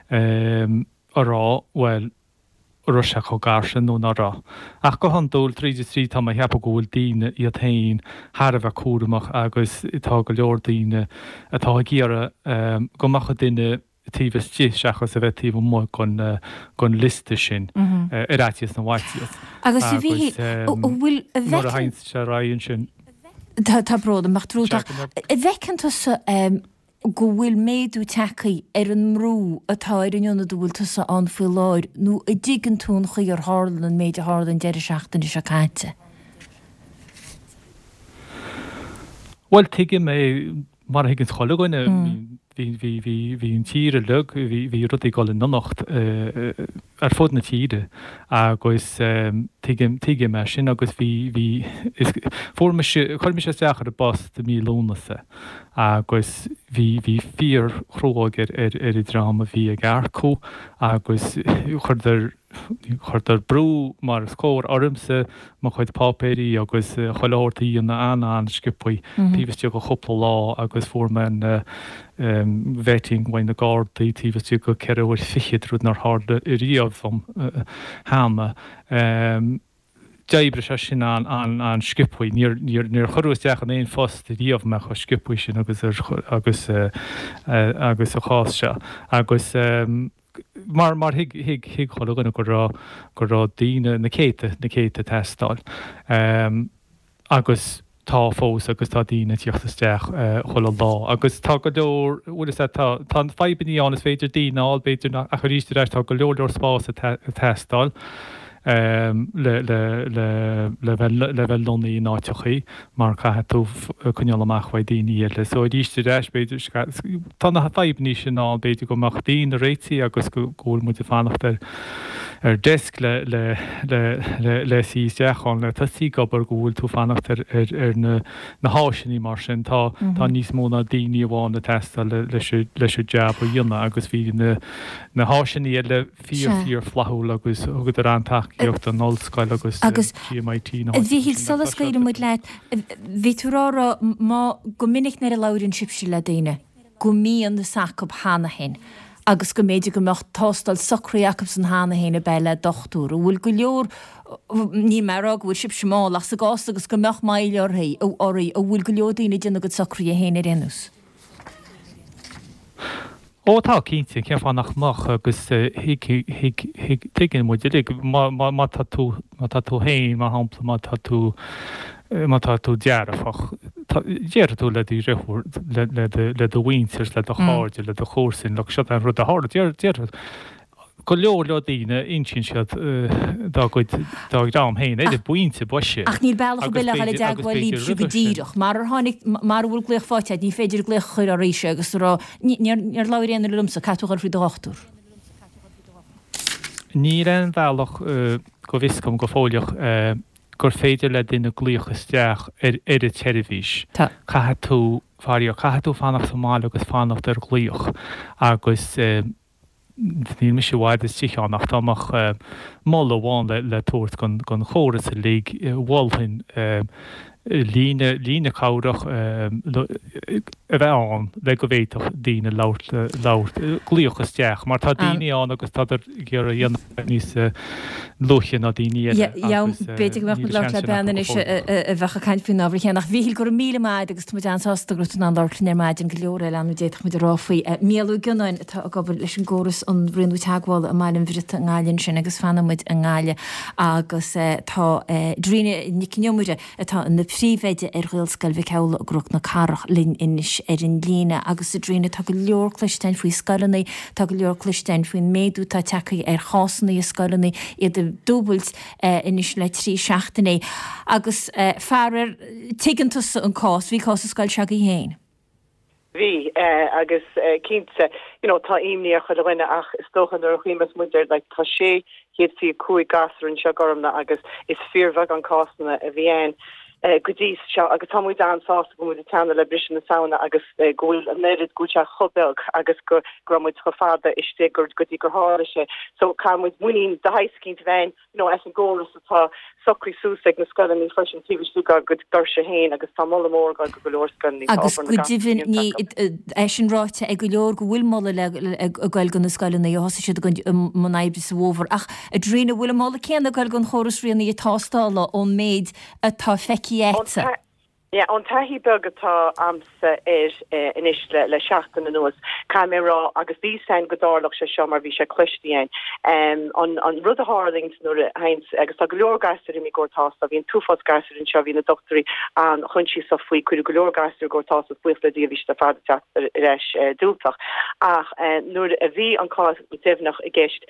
ará bhfuil ruise chu garsin nó nará. Ach go handúil tríidir trí tá heappa ghúil daine iad tain Har a bheith cuaramach agus itá go leor daine atá ggéara go macha duine tíbhs tí seachas a bheith tíh mó gon liste sin iráitias na bhaitias. Agus bhí bhfuil a haint se raonn sin. Tá bróda mar trúach. I bhecannta go bhfuil méadú techaí ar an mrú atá ar anionad bhfuil tusa an fú láir nó i ddigan tún chuí ar hálan an méid a hálan deidir seachtain is a caiite. Well tuige mé mar higann cholaghine hí an tíre le hí rudí gáil in nonacht ar fód na tíide agus tuige me sin agus bhí chuirrmi sé deachar a bas de mí lónasa agus bhí hí fíor chróágur ar i drama bhí a gghearcú agus chuidir chuirtar brú mar scóir ormsa má chuid pápéirí agus choláirtaí an anna an scipaí tíbhiste go chopla lá agus forman bheting bhain na gádaí tíbhiste go ceirhfuil fichiad rud nar háda i riamh fam háma. Deibre se sin an scipaí níor chorúisteach an éon fós riamh me chu scipaí sin agus agus agus a cháis se agus mar mar hiig hiig hiig cholaghine go rá go rá daine na céite na céite testáil agus tá fós agus tá daine tíochttasteach chola lá agus tá go leor bhfuil tá tá feibbaní an is féidir daáil beidir a choríiste tá go leor spás a testáil le bheith lonaí náitechaí mar chathe tú chuneal amachhaid daoine le so díiste reis beidir tá na feibní sin ná beidir go mach daoine réití agus go ggóil mu fanachtar ar desk le le le le síisteachán le tasí gobar gúil tú fannacht ar ar na na háisinaí mar sin tá tá níos móna daoine bháin na testa le leis jab a dionne agus bhí na na háisinaí le fíor flathú agus thugad ar antaíocht an nóscoil agus agus G M I T bhí híl solascéidir muid leit bhí túrára má go minic na a láirinn sibse le daine go mííon na sacb hána hen. agus go méidir go mecht tástal Socraí Jacobson hána héna beile dochtú a bhfuil go leor ní marrag bhfuil sib semáach sa gás agus go meach maileorthaí ó orí a bhfuil go leordaína duna go Socraí a héna rénus. Ó tá cínta ce fannach mach agus tuigeann muidir má tú tú héin má hampla má tú má tú dearafach. Déir tú le dí réhúr le do víinsers le do cháde le do chósinn le se an rud a há déir go leor le díine insin siad dám héin éidir buinte boise. Ach níl bailach go le deagháil líb si go díirech mar tháinig mar bhfuil gléoch fáteid ní féidir gléoch chuir a réise agus níar láiréanana lumsa catúil frí dochtú. Ní an bhealach go bhiscom go fóileach gur féidir le duine glíochasteach ar ar a televís. Cathe tú farío cathe tú fannach Somália agus fannacht ar glíoch agus ní me sé bhhaid is tíánach táach mála bháin le le tuairt gon chóras a lí bhilhain líne líne cáireach a bheith an le go bhéiteach díine lát glíochasteach, mar tá daine an agus tá gur a dhéanana níos luchan a daine. Ja beidir go le le bean is a bhecha caiint fú ábhar chéannach bhíhil gur míle maid agus tu ansásta go an láirlinn ar maidin go leor an déach mu ráfaí. Míú gunnain atá a gobar leis an ggóras an bhrinú teagháil a mailim bhirta an gáilinn sin agus fanmuid an gáile agus tá dríine nicneomide atá na príomhheide ar ghilscail bhí ceil a grúch na carach linn inis ar an líine agus a dríine tá go leor cluistein faoi scalaní tá go leor cluistein faoin méadú tá tecaí ar chásannaí a scalaní iad a dúbailt inis le trí seachtainna agus fearir tuigeantas an cás, bhí cás a scail seag í héin. Bhí agus cínta tá imníocha le bhaine ach is tóchan ar chuimas muidir le tá sé héad sí cuaig gasar an se gormna agus is fearmhah an cásanna a bhíon. Godís se agus tamú dansá go mu tanna le brisin na saona agus gohfuil a nerid gote chobelg agus go gromuid go fada iste gur gotí gur háire se, so cámuid muín de haiscint bhein es an ggóras atá socrí súsig na scoil ní fresin tíú go go gur se héin agus tá molla mór go go golórscan ní. Agus go divin ní é sin ráite ag go leor go bhfuil molla le a gail gan na scoilna í hosa siad gon man éibre sa bhóver ach a drína bhfuil molla céanna gail gon choras rionna í tástála ón méid atá feici Ja, an tahí begatá amsa er inis le le seachtain na nuas camera agus bhí sein godálach se seo mar bhí se cluistíin an an rud a hálings nuair hains agus tá goleorgasir i mi gotásá hín túfás gasir in seo hí na doctorí an chunsí sa faoi chuir goleorgasir gotásá buifle dí bhí de fada reis dúltach ach nuair a bhí an cá déhnach i gist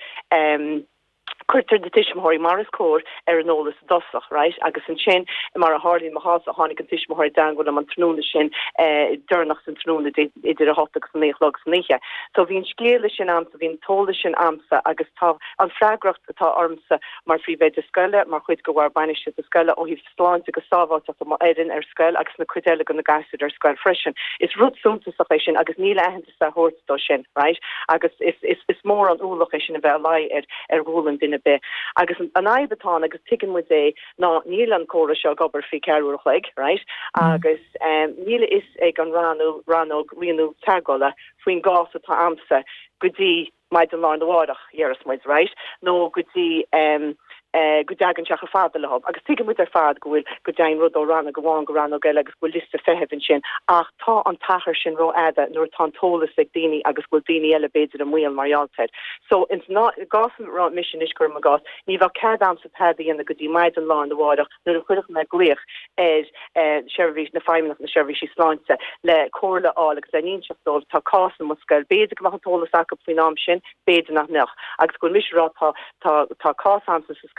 Curtar de tiismthirí mar is cór ar an nólas dosach, right? Agus an sin mar a hálín mahás a hánig an tiismthirí dangol am an trúna sin dúnach san trúna idir a hotaach san néichlog san níe. So bhín scéala sin amsa, bhín tóla sin amsa agus tá an freigracht atá ormsa mar fríbeh de scoile, mar chuid go bhhar bainiste de scoile ó híh sláinte go sábhát a éan ar scoil agus na chuideile go na gasú ar scoil freisin. Is rud súnta sa sin agus ní lehananta sa hórtdó sin, right? Agus is is is mór an úlach sin a bheith lai ar ar bhúlan duine be agus an aibetá agus tikin mu é ná níl an córa seo gobar fi ceúr chuig, right? Agus níle is ag an ranú ranó rianú tegola faoin gás atá amsa gotí maid an lá bhádach dhearras muid, right? nó gotí um, Uh, go dagan seach a fada le hab agus tuige mu ar fad gohfuil go dain rud ó ranna go bháin go ran geile agus bhfuil liste fehefinn sin ach tá an tachar sin ro ada nuair tá tólas ag daine agus bhfuil daine eile beidir an mhuiil maralteid. So ins ná gasan rá mission is gur a gas ní bh cead am sa pedi ana go dtí maid an lá an bhádach nuair a chuireach na gléoch is seirbhís na feimnach na seirbhísí sláinte le cóla á agus le níon seachtóil tá cásan mu scail beidir go bh tólas aca faoin am sin beidir nach nach agus go misrá tá tá tá cásan sa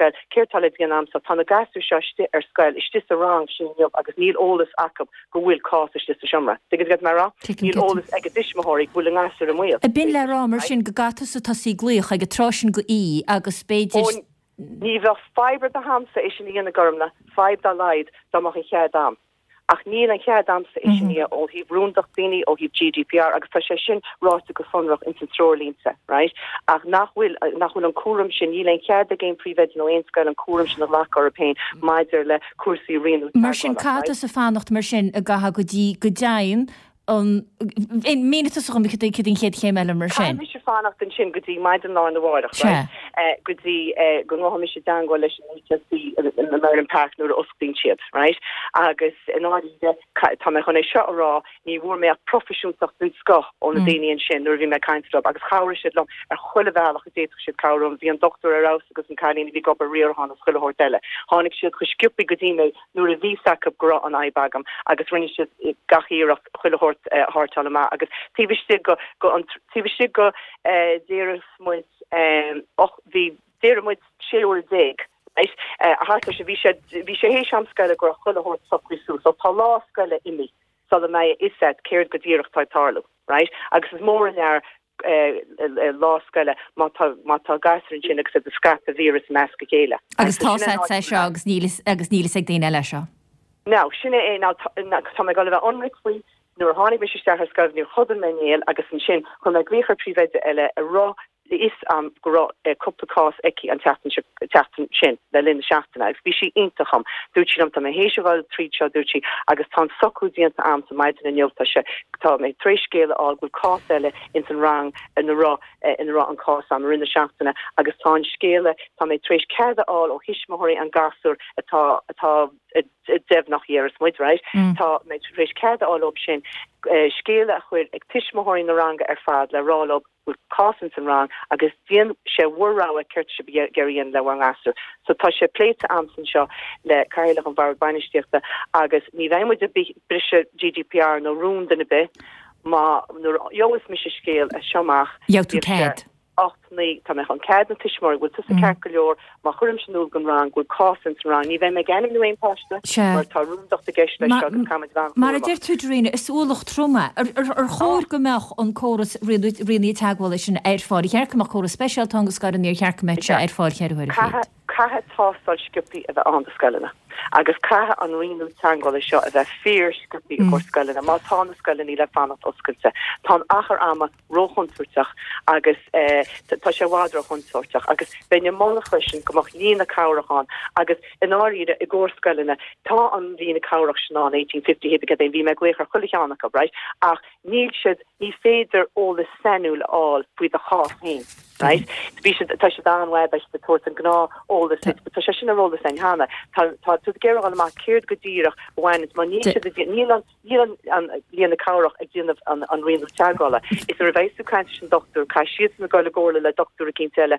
scail ceirtal an am sa tanna gasú se ar scail is tis a rang sin agus níl ólas acab go bhfuil cá is tis a siomra. Digad get mar ra níl ólas ag a dismaóirí bhfuil an gasú am mhuiil. A bin le rá mar sin go gatas a tasí gluoch ag a trosin go í agus spéidir. Ní bheith fibre a hamsa is sin íana gomna, five da leid dáach an chead am. Ach ní an chead amsa is sin í ó hí brúndach daoine ó hí G D P R agus tá sé sin ráta go funrach in trolínsa, right? Ach nachhfuil nachhfuil an cuam sin ní le chead a géim príved nó einscail an cuam sin a lech Européin maidir le cuasaí rianú. Mar sin catas a fannacht mar sin a gaha go dtí go dain an in mítas go chéad chéad chéim eile mar sin. Tá sé fannacht an sin go dtí maid an ná an bhádach, right? Go dtí go ngá se dango leis an American Park nuair osclín siad, right? Agus in áide tá me chun é seo rá ní bhór mé profisiúnach dún sco ón na daine sin nuair bhí me caiintlab agus cháir siad lom ar chuile bhealach a déach siad cárum bhí an doctor arás agus an cailín bhí go a riorhan a chuile hortile. Tháinig siad chu sciúpi go dtíine nuair a bhí sacab gra an aibagam agus rinne siad gachiíach chuile hort hartal ma agus tíbh si go go an tíbh si go déras muid och hí déir muid séúir déig. a hart se vi vi sé héamskele go chulle hort sokrisú so tá láskele imi so mei is set keir godích tátarlu right agus is mór in ar láskele mat garin sin se de skat a vírus meske géile agus tá se agus nílis agus nílis ag déine lei seo no sinne é tá go bheith onrifuí nuair hánig be se scoh nu chodan menéel agus an sin chun me gréchar príveide eile a rá is am um, go uh, couple ekki an tetan sin le lin seachtain agus bhí si intacham dúirtí am tá héisiáil tríseo dúirtí agus tá soúdíanta am sa maidin in jota se tá mé tréiscéile á gúil cá eile in an rang in rá in rá an cá am rinne seachtainna agus tá scéile tá mé tréis ceada á ó hisismóirí an gasú atá atá def nach hier is muid right tá mé tréis ceada á op sin scéile a chuir ag tiismóirí na ranga ar fad le rálob with cosins and wrong agus dien she wurrá a kirt se geríon le wang asú so tá sé pléite amsan seo le cairlach an bhar bainisteachta agus ní bhaimmu de brise G D P R no rún den a bit má joas mis se scéal a seomach Jou tú céad ní tá me an cead na tiismór go tu a ceir má chum sinú gan rang go cosint rang ní bheith me ganim nu éonpáiste tá rúmdacht a geis le mar a dir túríine is úlach troma ar chóir go meach an choras rií teagháil sin ar fád chearcamach choras speisialtangus gar an níor chearcaméid se ar fád chearhuiir Cathe tááil scipi a bheith an scailena agus cathe an riú teáil seo a bheith fear scipi a chu scailena má tá na scailení le fannacht oscailte tá achar ama róchonúteach agus tá sé bhádra chunsorteach agus benne mála chuisisin gomach lína cáraán agus in áíide i ggóir scailena tá an lína cáireach sin ná eighteen fifty hé go bhí me gléchar chuileánach right ach níl siad ní féidir óla senúil áil faoi a chás hain right bí tá se dáhhaid de tuairt an gná ólas tá sé sin a róla sein hána tá tú ge an má céird go ddíireach bhhain má ní níl an líana cáireach ag dtíanamh an rion teagála is ar a bhéú caiint sin doctor cai siad na gáile ggóla le doctor a cinnteile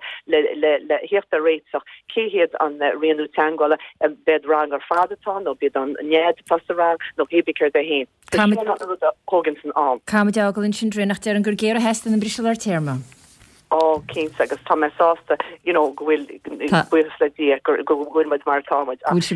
le hiachta réiteach céhéad an rianú teagála bed rang ar fadatá nó bed an néad pasará nó hébicir de héin hógan san am. Ca deagalinn sin drénach dear an gur géir a hestan an brisel ar téma. Ó Kings agus tá me sásta you know gohfuil buil le dí go bhfuil me mar táid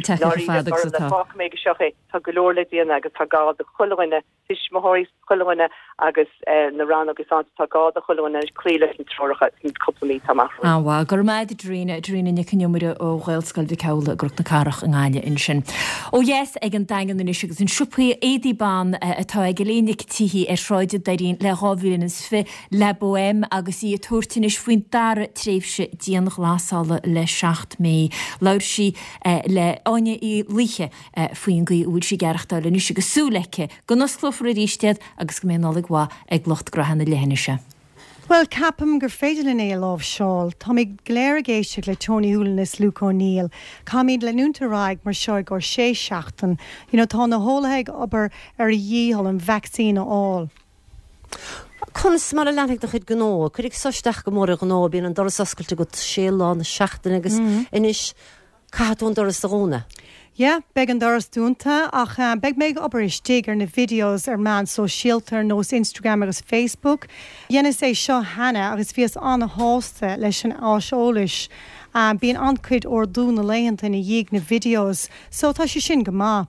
mé go seoché tá golóir le díana agus tá gá a choine tiismóirí choine agus na ran agus an tá gá a choine cléile in trocha coplaí tamach. Áhá gur méid drína drína neciniumide ó ghilscail bhí cela gur na carach an gáile in sin. Ó yes ag an dagan in agus an siúpaí édí ban atá ag lénig tíhí ar sráide daín le ráhúlin is fi le boim agus í tú Tinis faoin dar tréfse díanach lásála le seacht mé lair si le aine í líe faoin go úil si geachta le nu si go súlaice go nosclófar a ríistead agus go ménálaigh ag glocht grahanna lehanise. Well, capam gur féidir in é láh seáil, Tá ag léir géiste le Tony Húlanas Luke O'Neill, Caimid le núntaráig mar seo gur sé seachtain, you know, tá na hólaigh aber ar a dhíhall an vaccín áil. Conas mar a lenig do chud gná, chuig soisteach go mór a gná bíon an doras oscailte go séán na seachtain agus inis catún doras a róna. Ja, beg an doras dúnta ach uh, beg méid obair is tígar na videos ar man so síaltar nós Instagram agus Facebook. Dhéana é seo hena agus bhíos anna hásta leis an áseolais um, bíon ancuid or dúna léanta na dhéag na videos, so tá sé sin go má.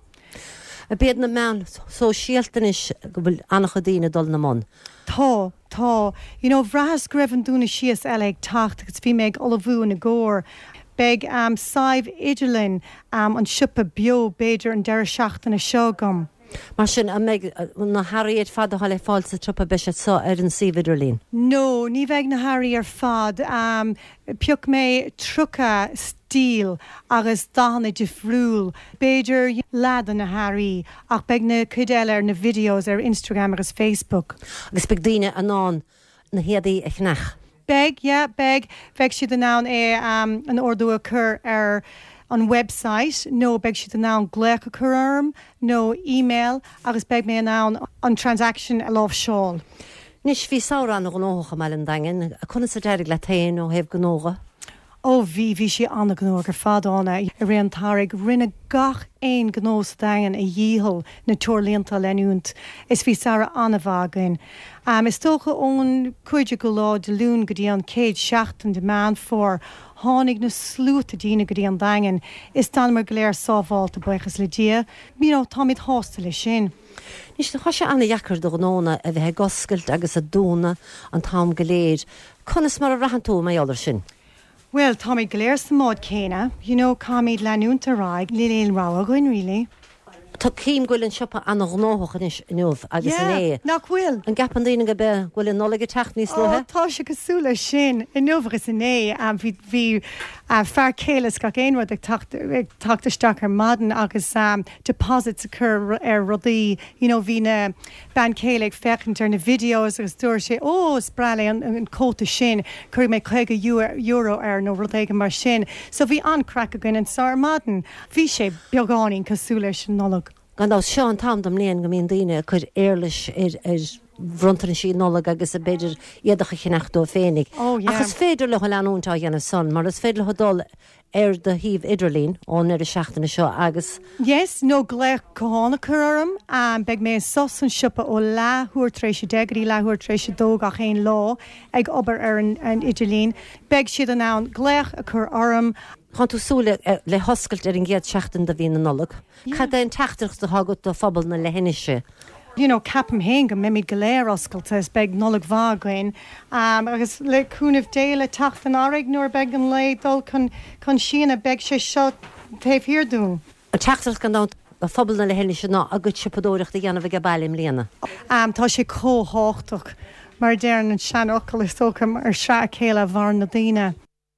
A béad na mean so síaltanis go bhfuil annach dtíine dul na món. Tá, tá. You know, bhrahas greibh an dúna síos eile ag tacht agus bhí méid olahú na ggóir. Beg um, saibh idirlinn um, an sipa bio beidir an deire seachtain na seo gom. Mar sin a méid na Harriet fad a le fáil sa tropa beise sa ar an si idirlín. No, ní bheith na Harry ar fad. Um, Piuc mé trucha stíl agus dána de friúil. Beidir lad na Harry ach beg na cuidéile ar na videos ar Instagram agus Facebook. Agus beg daine anán na héadaí a chnach. Beg, yeah, beg. Beg siad an nán é um, an ordú a chur ar an website, no beg siad an nán gléach a chur arm, no email, agus beg mé an nán an transaction a láh seáil. Nis bhí saora an gnócha me an dain, a chuna sa deirigh le tain ó hebh gnóga? Ó bhí bhí si anna gnó gur fadána i réon táraigh rinne gach éon gnó sa dain a dhíhall na tuairlíonta lenúnt. Is bhí Sara anna bhágain. Um, is tócha ón cuide go lá de lún go dtí an céad seachtain de man fór tháinig na slúta dína go dtí an dain. Is tan mar gléir sábháilta buchas le dia, mí nó táid hásta le sin. Nis na choise anna dhechar do gnóna a bheit goscailt agus a dúna an tám go léir. Conas mar a rahantú mé allar sin. Well, Tommy Glair sa mód céine, you know, cámid leanúnta ráig, líléon rá agoin, really. Tá cím gúil an sipa an gnóthach inis inniuh agus in é. Nach bhfuil. An gapan daine go be bhfuil an nolaige teach níos luthe? Tá se cosúla sin inniuhgus in é a bhí bhí fear célas gach éonrad ag tachtasteach ar madan agus um, deposits a chur ar rudaí, you know, bhí na ban céala ag fechant ar na videos agus dúir sé, ó, sprála an, an cóta sin, chuir mé chuige euro ar nó rudaige mar sin. So bhí an crack a gin an sár madan. Bhí sé beagáín cosúla sin nolog. Gan dá seo an tam dom léon go míon daine chur éirlis ar bhrontar sí nóla agus a beidir iadacha chineachtó féinnig. Oh, yeah. Agus féidir le leanúntá dhéanamh son, mar is féidir le dul ar de híomh idirlín ón ar a seachtainna seo agus. Yes, nó gléich cohána chuarm, um, beg mé sos an sipa ó láthúir trééis sé degraí láthúir trééis sé dóg a chéin lá ag obair ar an, an idirlín. Beg siad an nán gléich a chur orm. Chán tú súla le hoscailt ar an ggéad seachtain da bhíon na nolog. Cad é an teachtarach do hágat do phobal na le hinise. You know, capam héin go mimi goléir oscailta is beg nolog bhágain. Um, agus le cúnamh déile tacht an áraigh nuair beg an le dul chun síana beg sé seo taobh hirdún. A teachtarach gan dá a phobal na le hinise ná a go sipadóireach da dhéanamh a bailím líana. Um, tá sé cóháchtach mar déan an sean ocail is tócham ar se céile bhar na daine.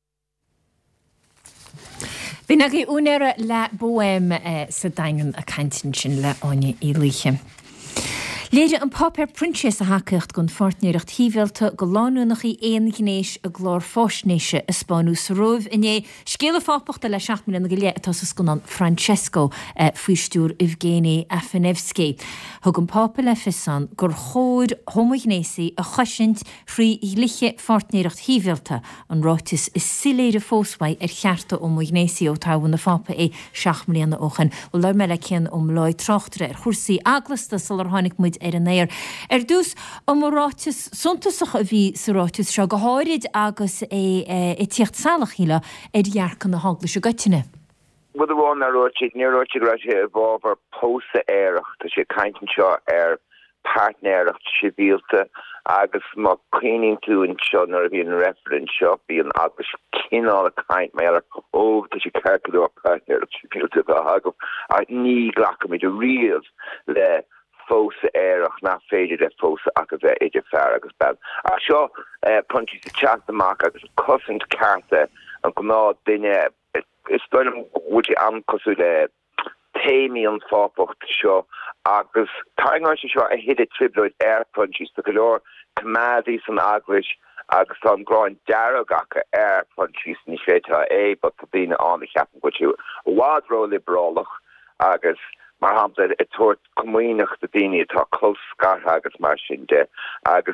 Bhí na go únéire le buim sa dain a cantin sin le áine í líe. Léidir an papir printse a hacecht gon fortnéirecht híhilta go láúnach í éon gnééis a glár fósnéise a spáú sa roh iné scéle fápachta le seach mí go lé atá gon an Francesco fuistúr Evgeny Afanevsky. Thug an papir le fisan gur chód homognéí a choisint frí í liche fortnéirecht híhilta an rátis is siléide fóshaid ar chearta homognéí ó táhan na fápa é seach mlíanana óchan ó le meile cin om leid trochtre ar chusaí aglasta sal ar tháinig muid ar an éir. Er dús am rátis suntasach a bhí sa rátis seo go háirid agus é i tíocht salach híle é dhearcan na hagla se gotine. Bud bháin ar róid níróid ra sé bháh ar pósa éireach tá sé caiintin seo ar partnéireacht sibíalta agus má cleaning tú in seo nar bhí an reference seo bhí an agus cinál a caiint mé ar ó tá sé ceircaú ar partnéireacht sibíalta a hagam a ní ghlacha mé de riamh le fósa éireach na féidir le fósa a go bheith idir fear agus ben. A seo puntí sa chat amach agus cosint carta an go ná duine is stoilm bhúdi am cosú le téimi an fápacht seo agus táingáin seo a hid a tribloid air puntí sa go leor cumádí san aglis agus an gráin dearagacha air puntí ní féta é, but tá bína an i cheapan go tú wádró liberálach agus mar hapla a tuairt cumhaoineach do daine atá clós scartha agus mar sin de agus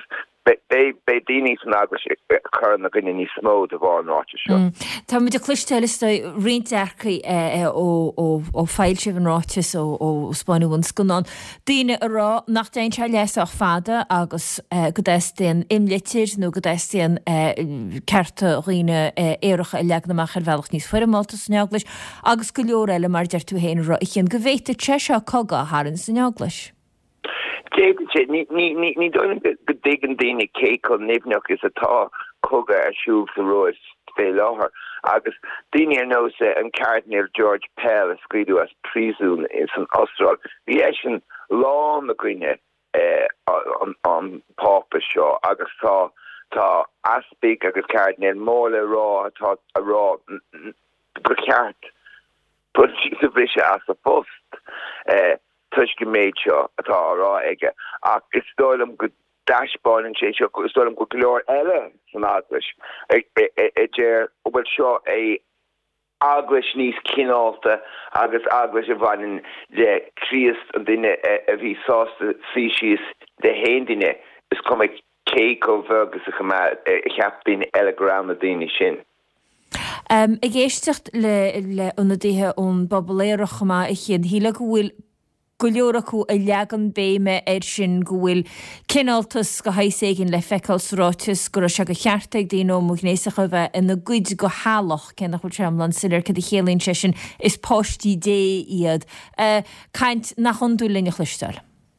be déní san agus chu na gonne ní smó a bháin ráte seo. Tá mu de chluisteilista riintechí ó feilse an ráis ó Spáinún scanán. Díine a rá nach déon se leach fada agus go déistíon imlitir nó go déistíon certa riine éirecha i leag naach ar bhealach níos fuir máta sanneaglas agus go leor eile mar deir tú héana ra i chéan go bhéta tre se coga háann sanneaglas. ní doin go digan déine cé chu nibneach is atá coga ar siúh sa rois fé láthair agus daine ar nó sé an cardinal George Pell a scríú as prísún is an Austral. Bhí é sin lá na gcuine an pápa seo agus tá tá aspéic agus cardinal móla rá atá a rá go ceart pu sa bhrise as a post. Tuis go méid seo atá rá aige ach is stoilm go dashbáin sé seo is stoilm go glór eile san aglas déir bhfuil seo é aglas níos cinálta agus aglas a bhain de tríast an duine a bhí sásta síisios de héine is cum cé go bhegus a chumá cheap duine eile gram na daine sin. I ggéistecht le úna dtithe ón bobaléireach chumá i chéan híle go bhfuil go leor acu a leagan béime ar sin go bhfuil cináltas go haigh le feicáilsráis gur se go cheartaigh daon ó gnééisach bheith ina gcuid go hálach cena chuil tramlan siir cad i chéalaonn se sin is póistí dé iad. Caint nach chun dú linne chluisteil.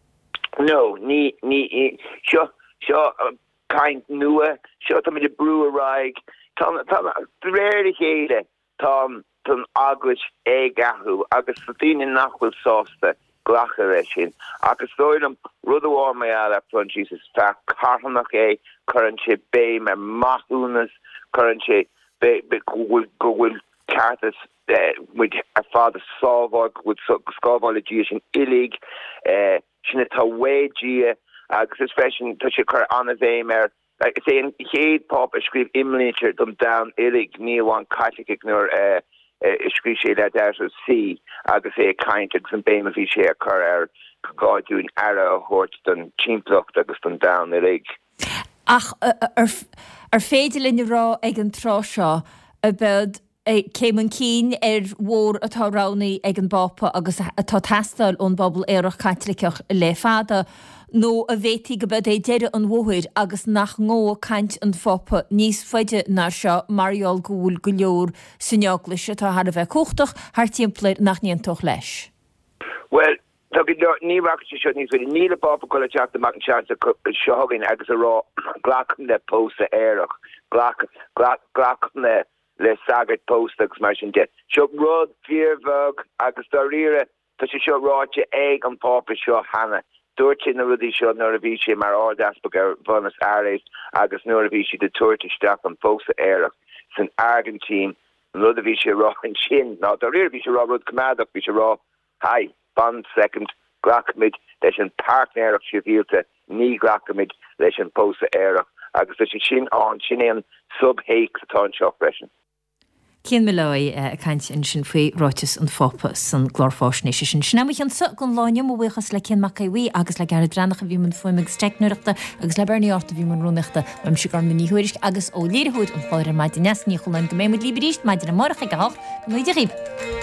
No, ní ní seo seo caint nua seo tá de brú aráig tá réir chéile tá tan aglas é gathú agus sa daine nachhfuil sásta glachar é sin agus dóidm rud amháin mé eile plan Jesus fe carthanach é chuann sé bé me maithúnas chuann sé go bhfuil cartas muid ar fád sábháil go bhfuil scábháil dí sin ilig sinna tá waidí agus is fesin tá sé chur anna bhéim ar sé an chéad pop a scríb imléir dom down ilig níomháin caiitigh nuair scrí sé le de si agus é caiinteach san béim a bhí sé a chur ar gáidún ara a thuirt don timpplacht agus don down ilig. Ach ar féidir linne rá ag an trá seo a bed céim an cín ar mhór atá ránaí ag an bapa agus atá testáil ón bobbal éireach caitlicach le fada nó a bhétí go bud é deire an mhuair agus nach ngó caint an foppa níos foiide ná seo marall gúil go leor sanneaglas atá har a bheith cochtach haar timpplair nach níontoch leis. Well, tá ní seo níos bhfuil níle bapa go teach amach an seansa seogann agus a rá glachan le pósta éireach glachan le le sagart postachs mar sin de. Seo rud fearmhog agus do rire tá sé seo ráte ag an pápa seo hana. Dúirt na rudí seo nuair a bhí sé mar ádaspa ar Buenos Aires agus nuair a bhí sé de tuairteach an pósta éireach san Argentín rud a bhí sé rá an sin. Ná do rire bhí sé rá rud cumádach bhí sé rá hai ban second glachamid leis an partnéireach sé bhíalte ní glachamid leis an pósta éireach agus leis sin an sin é an subhéic atá an seo freisin. Cén me lei a caiint in sin faoi ráitis an foppa san glórfáisnééis sin. Sinna an sa gon láine mhuichas le cin macaihí agus le gar brannach a bhí man foiimeg steicnuireachta agus le berníart a bhí man runachta am si gar níhuiiris agus ó léirhúid an fáir maid nesní cholein go méid líberíist maidir na marcha go hácht go muidir rib.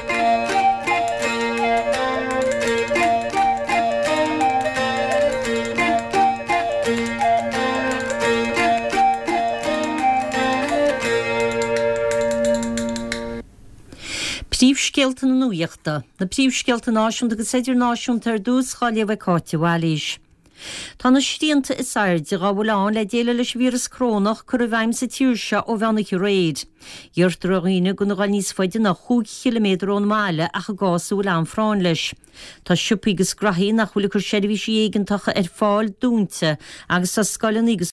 Príomhscéalta na nuíochta, na príomhscéalta náisiúnta agus idir náisiúnta ar dús chaile bheith cáte bhhailís. Tá na stíanta is airde gá bhláán le déile leis vírus crónach chur a bhaim sa tíirse ó bhenach réid. Dheirtar a riine go na gáil níos foiide na chuig kiloméadar ón máile a chu gása bhfuil an frán leis. Tá siúpaí agus grahí nach chuila chur séidir bhí sé éigeantacha ar fáil dúnta agus sa scalan agus